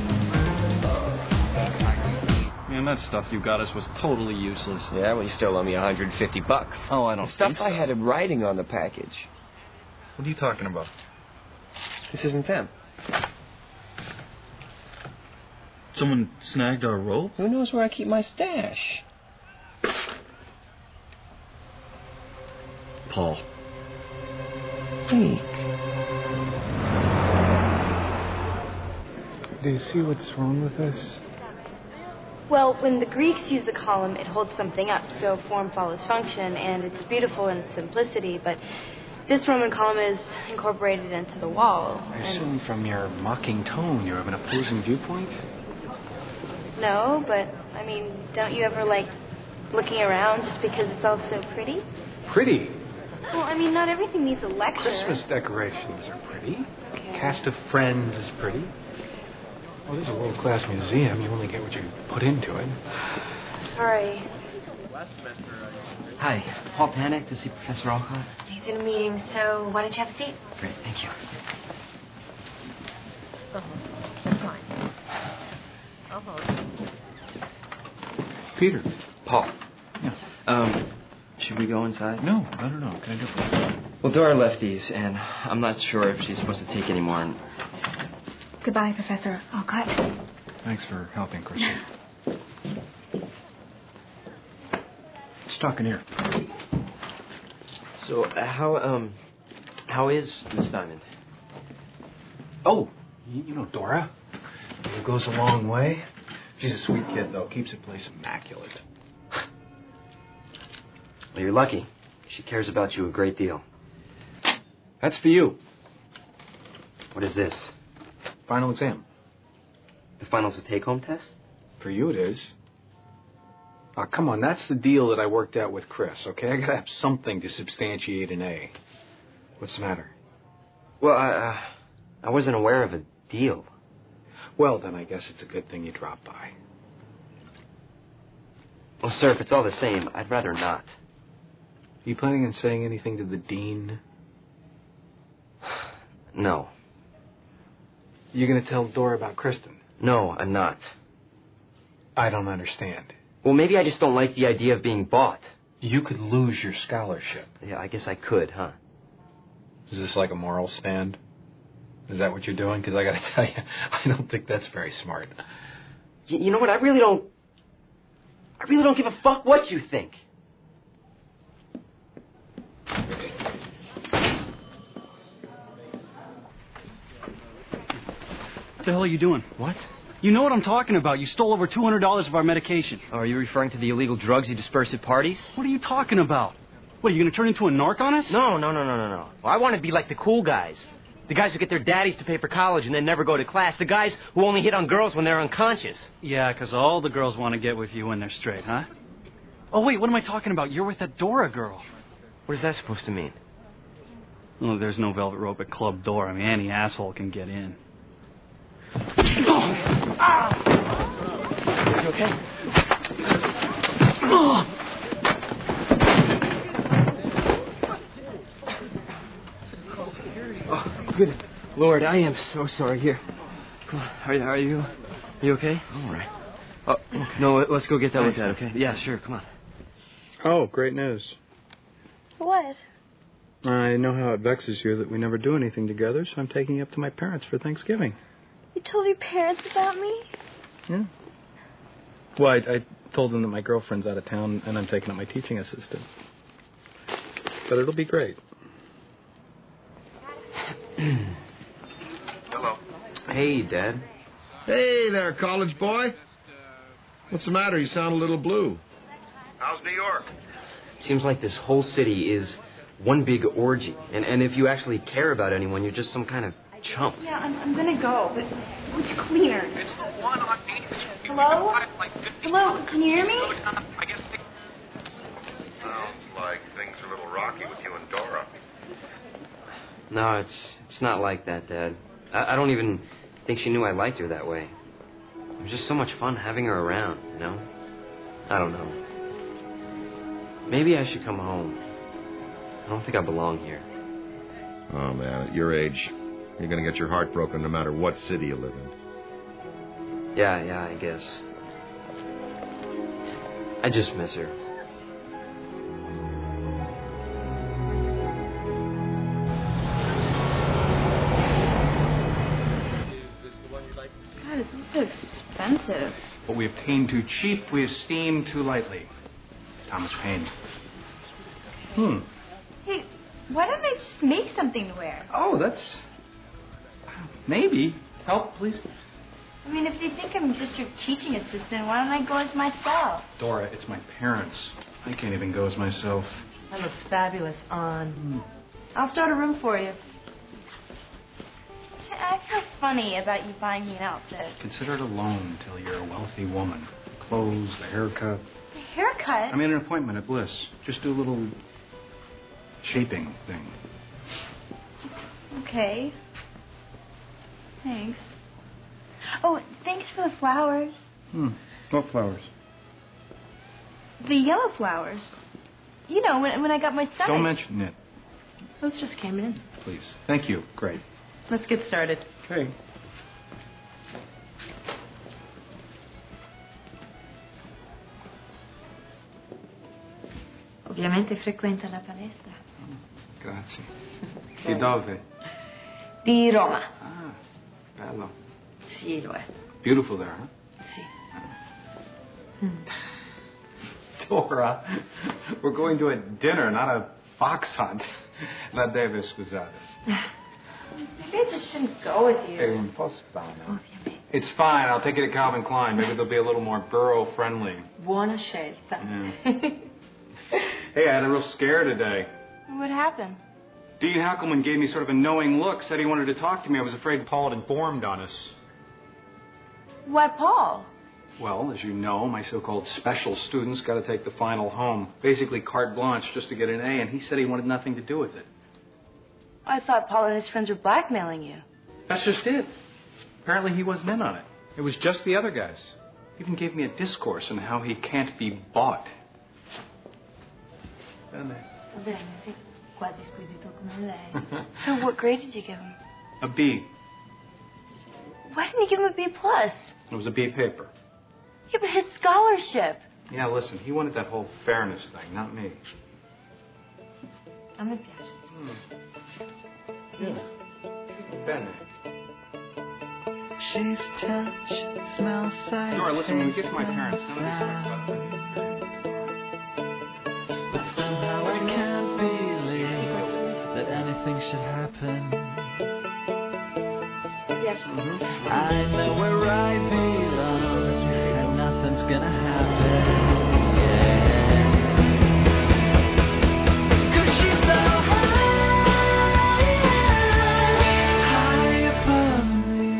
A: Man, that stuff you got us was totally useless.
I: Yeah, well, you still owe me one hundred fifty bucks.
A: Oh, I don't
I: The stuff
A: think so.
I: I had in writing on the package.
W: What are you talking about?
I: This isn't them.
A: Someone snagged our rope?
I: Who knows where I keep my stash?
A: Paul.
I: Wait.
W: Do you see what's wrong with us?
K: Well, when the Greeks use a column, it holds something up, so form follows function, and it's beautiful in simplicity, but this Roman column is incorporated into the wall.
W: I assume from your mocking tone you have an opposing viewpoint?
K: No, but, I mean, don't you ever like looking around just because it's all so pretty?
W: Pretty?
K: Well, I mean, not everything needs a lecture.
W: Christmas decorations are pretty.
K: Okay.
W: Cast of Friends is pretty. Well, it is a world-class museum. You only get what you put into it.
K: Sorry.
B: Hi, Paul Panic to see Professor Alcott.
L: He's in a meeting, so why don't you have a seat?
B: Great, thank you.
T: Oh, that's fine. Oh.
W: Peter.
B: Paul.
W: Yeah.
B: Um, should we go inside?
W: No, no, no, no. Can I do it for you?
B: Well, Dora left these, and I'm not sure if she's supposed to take any more. And...
S: Goodbye, Professor Alcott.
W: Thanks for helping, Christian. Let's talk in here.
B: So, uh, how, um, how is Miss Diamond? Oh,
W: You, you know Dora? It goes a long way. She's a sweet kid, though. Keeps the place immaculate.
B: Well, you're lucky. She cares about you a great deal. That's for you. What is this?
W: Final exam.
B: The final's a take-home test?
W: For you it is. Oh, come on, that's the deal that I worked out with Chris, okay? I gotta have something to substantiate an A. What's the matter?
B: Well, I, uh, I wasn't aware of a deal.
W: Well, then I guess it's a good thing you dropped by.
B: Well, sir, if it's all the same, I'd rather not.
W: You planning on saying anything to the dean?
B: No.
W: You gonna tell Dora about Kristen?
B: No, I'm not.
W: I don't understand.
B: Well, maybe I just don't like the idea of being bought.
W: You could lose your scholarship.
B: Yeah, I guess I could, huh?
W: Is this like a moral stand? Is that what you're doing? Because I gotta tell you, I don't think that's very smart.
B: Y- you know what? I really don't... I really don't give a fuck what you think.
C: What the hell are you doing?
B: What?
C: You know what I'm talking about. You stole over two hundred dollars of our medication.
B: Oh, are you referring to the illegal drugs you dispersed at parties?
C: What are you talking about? What, are you going to turn into a narc on us?
B: No, no, no, no, no, no. Well, I want to be like the cool guys. The guys who get their daddies to pay for college and then never go to class. The guys who only hit on girls when they're unconscious.
C: Yeah, because all the girls want to get with you when they're straight, huh? Oh, wait, what am I talking about? You're with that Dora girl.
B: What is that supposed to mean?
C: Well, there's no velvet rope at Club Dora. I mean, any asshole can get in.
B: Are you okay? Oh, good Lord, I am so sorry. Here, come on. Are you? Are you? Are you okay?
W: All right.
B: Oh, okay. No, let's go get that looked at. Okay? Yeah, sure. Come on.
R: Oh, great news.
K: What?
R: I know how it vexes you that we never do anything together, so I'm taking you up to my parents for Thanksgiving.
K: You told your parents about me?
R: Yeah. Well, I, I told them that my girlfriend's out of town and I'm taking up my teaching assistant. But it'll be great.
P: Hello.
B: Hey, Dad.
F: Hey there, college boy. What's the matter? You sound a little blue.
P: How's New York?
B: Seems like this whole city is one big orgy. And, and if you actually care about anyone, you're just some kind of chump.
S: Yeah, I'm, I'm gonna go, but which cleaners?
P: It's the one on Main Street.
S: Hello? Hello, can you hear me?
P: I guess they... Sounds like things are a little rocky with you and Dora.
B: No, it's it's not like that, Dad. I, I don't even think she knew I liked her that way. It was just so much fun having her around, you know? I don't know. Maybe I should come home. I don't think I belong here.
E: Oh, man, at your age, you're going to get your heart broken no matter what city you live in.
B: Yeah, yeah, I guess. I just miss her.
K: God, this is so expensive.
W: What we obtain too cheap, we esteem too lightly. Thomas Paine. Hmm.
S: Hey, why don't I just make something to wear?
W: Oh, that's... Maybe. Help, please.
S: I mean, if they think I'm just your teaching assistant, why don't I go as myself?
W: Dora, it's my parents. I can't even go as myself.
T: That looks fabulous on.
W: Hmm.
S: I'll start a room for you. I feel funny about you buying me an outfit.
W: Consider it a loan until you're a wealthy woman. The clothes, the haircut.
S: The haircut?
W: I mean, an appointment at Bliss. Just do a little shaping thing.
S: Okay. Thanks. Oh, thanks for the flowers.
W: Hmm. What flowers?
S: The yellow flowers. You know, when, when I got my son.
W: Don't mention it.
T: Those just came in.
W: Please. Thank you. Great.
T: Let's get started.
W: Okay.
T: Ovviamente frequenta la palestra.
W: Grazie. Di dove?
T: Di Roma.
W: Ah, bello.
T: Sì, lo è.
W: Beautiful there, huh?
T: Sì.
W: Dora, we're going to a dinner, not a fox hunt. La deve scusare.
S: Maybe I just shouldn't go with you.
W: Hey, un po' strano. It's fine. I'll take you to Calvin Klein. Maybe they'll be a little more girl-friendly.
T: Buona scelta.
W: Yeah. Hey, I had a real scare today.
S: What happened?
W: Dean Hackelman gave me sort of a knowing look, said he wanted to talk to me. I was afraid Paul had informed on us.
S: Why, Paul?
W: Well, as you know, my so-called special students got to take the final home. Basically carte blanche just to get an A, and he said he wanted nothing to do with it.
K: I thought Paul and his friends were blackmailing you.
W: That's just it. Apparently he wasn't in on it. It was just the other guys. He even gave me a discourse on how he can't be bought.
K: So what grade did you give him?
W: A B.
K: Why didn't you give him a B plus?
W: It was a B paper.
K: Yeah, but his scholarship.
W: Yeah, listen, he wanted that whole fairness thing, not me.
K: A me piace.
W: Hmm. Yeah. Bene.
Q: She's touch, smell, sight.
W: Nora, listen, when we get to my parents, none of this stuff about money.
Q: But somehow I can't believe that anything should happen.
K: Yes.
Q: I know where I belong, and nothing's gonna happen. Yeah. 'Cause she's so high, high above me.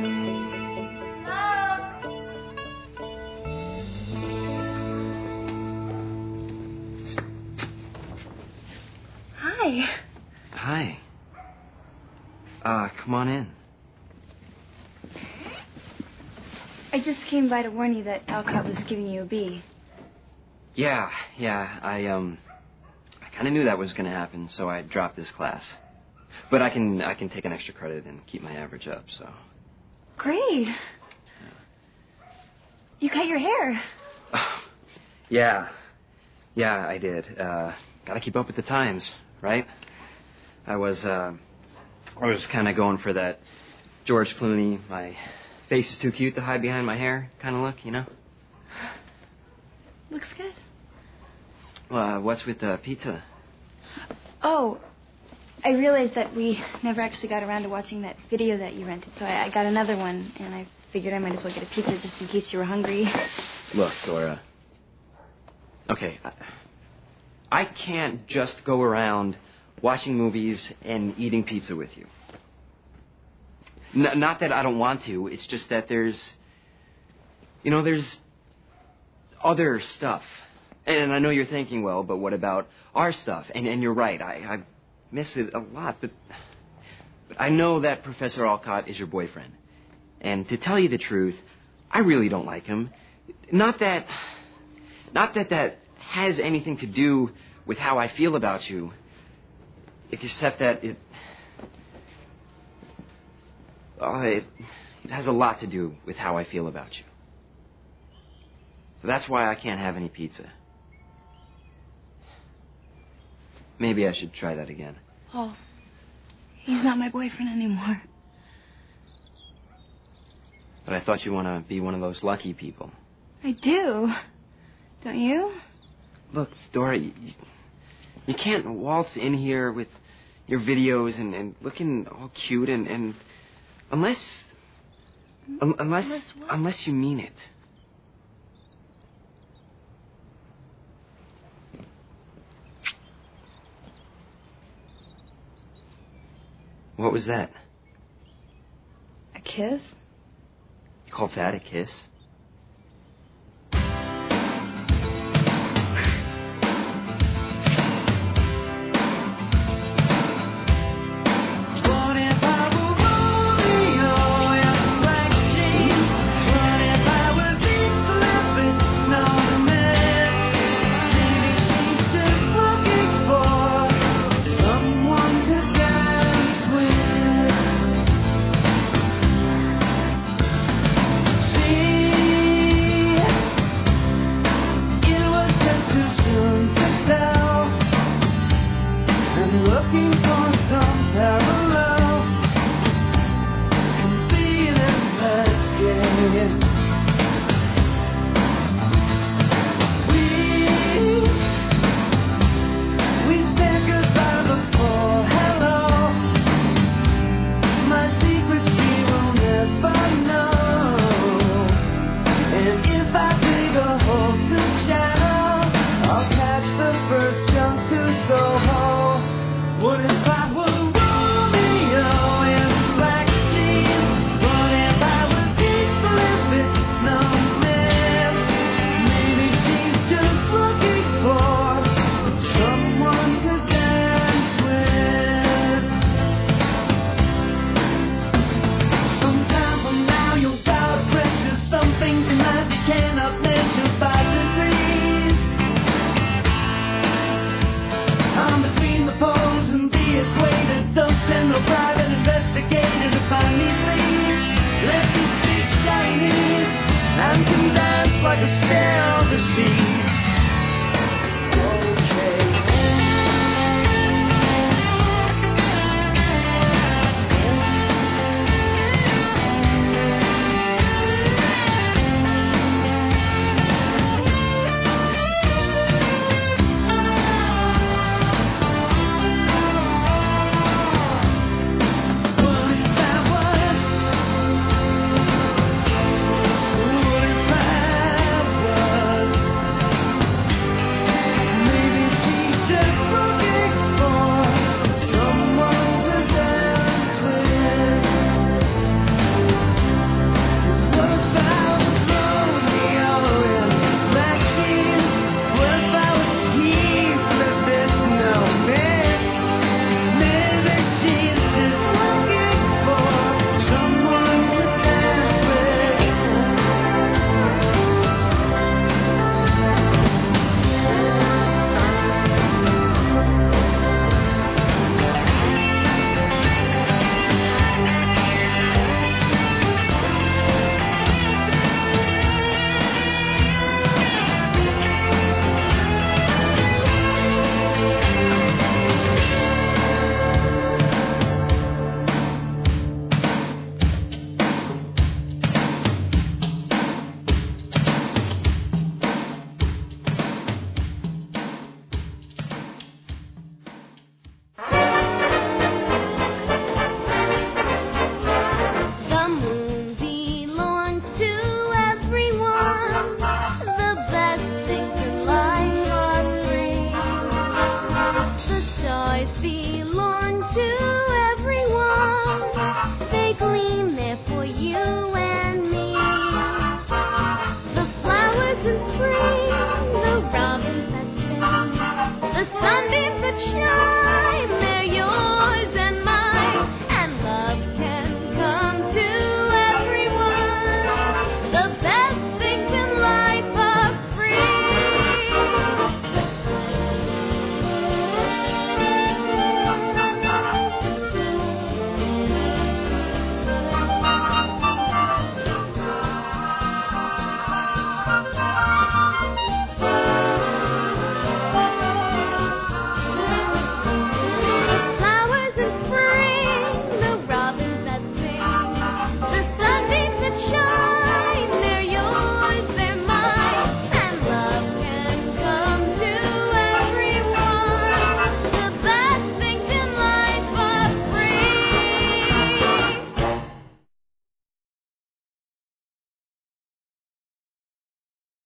K: Hi.
B: Hi. Uh, come on in.
S: I just came by to warn you that Alcott was giving you a B.
B: Yeah, yeah, I, um, I kind of knew that was going to happen, so I dropped this class. But I can, I can take an extra credit and keep my average up, so.
S: Great. You cut your hair.
B: Yeah, yeah, I did. Uh, gotta keep up with the times, right? I was, uh, I was kind of going for that George Clooney, my face is too cute to hide behind my hair kind of look, you know?
S: Looks good.
B: Uh, what's with the pizza?
S: Oh, I realized that we never actually got around to watching that video that you rented, so I, I got another one, and I figured I might as well get a pizza just in case you were hungry.
B: Look, Dora. Okay, I, I can't just go around watching movies and eating pizza with you. N- not that I don't want to, it's just that there's, you know, there's other stuff. And I know you're thinking, well, but what about our stuff? And, and you're right, I, I miss it a lot, but, but I know that Professor Alcott is your boyfriend. And to tell you the truth, I really don't like him. Not that, not that that has anything to do with how I feel about you, except that it, oh, it, it has a lot to do with how I feel about you. So that's why I can't have any pizza. Maybe I should try that again.
S: Oh, he's not my boyfriend anymore.
B: But I thought you want to be one of those lucky people.
S: I do. Don't you?
B: Look, Dora, you, you can't waltz in here with your videos and, and looking all cute and, and unless, un, unless,
S: Unless what?
B: unless you mean it. What was that?
S: A kiss?
B: You call that a kiss?
Q: Looking for some parallel, feeling that game.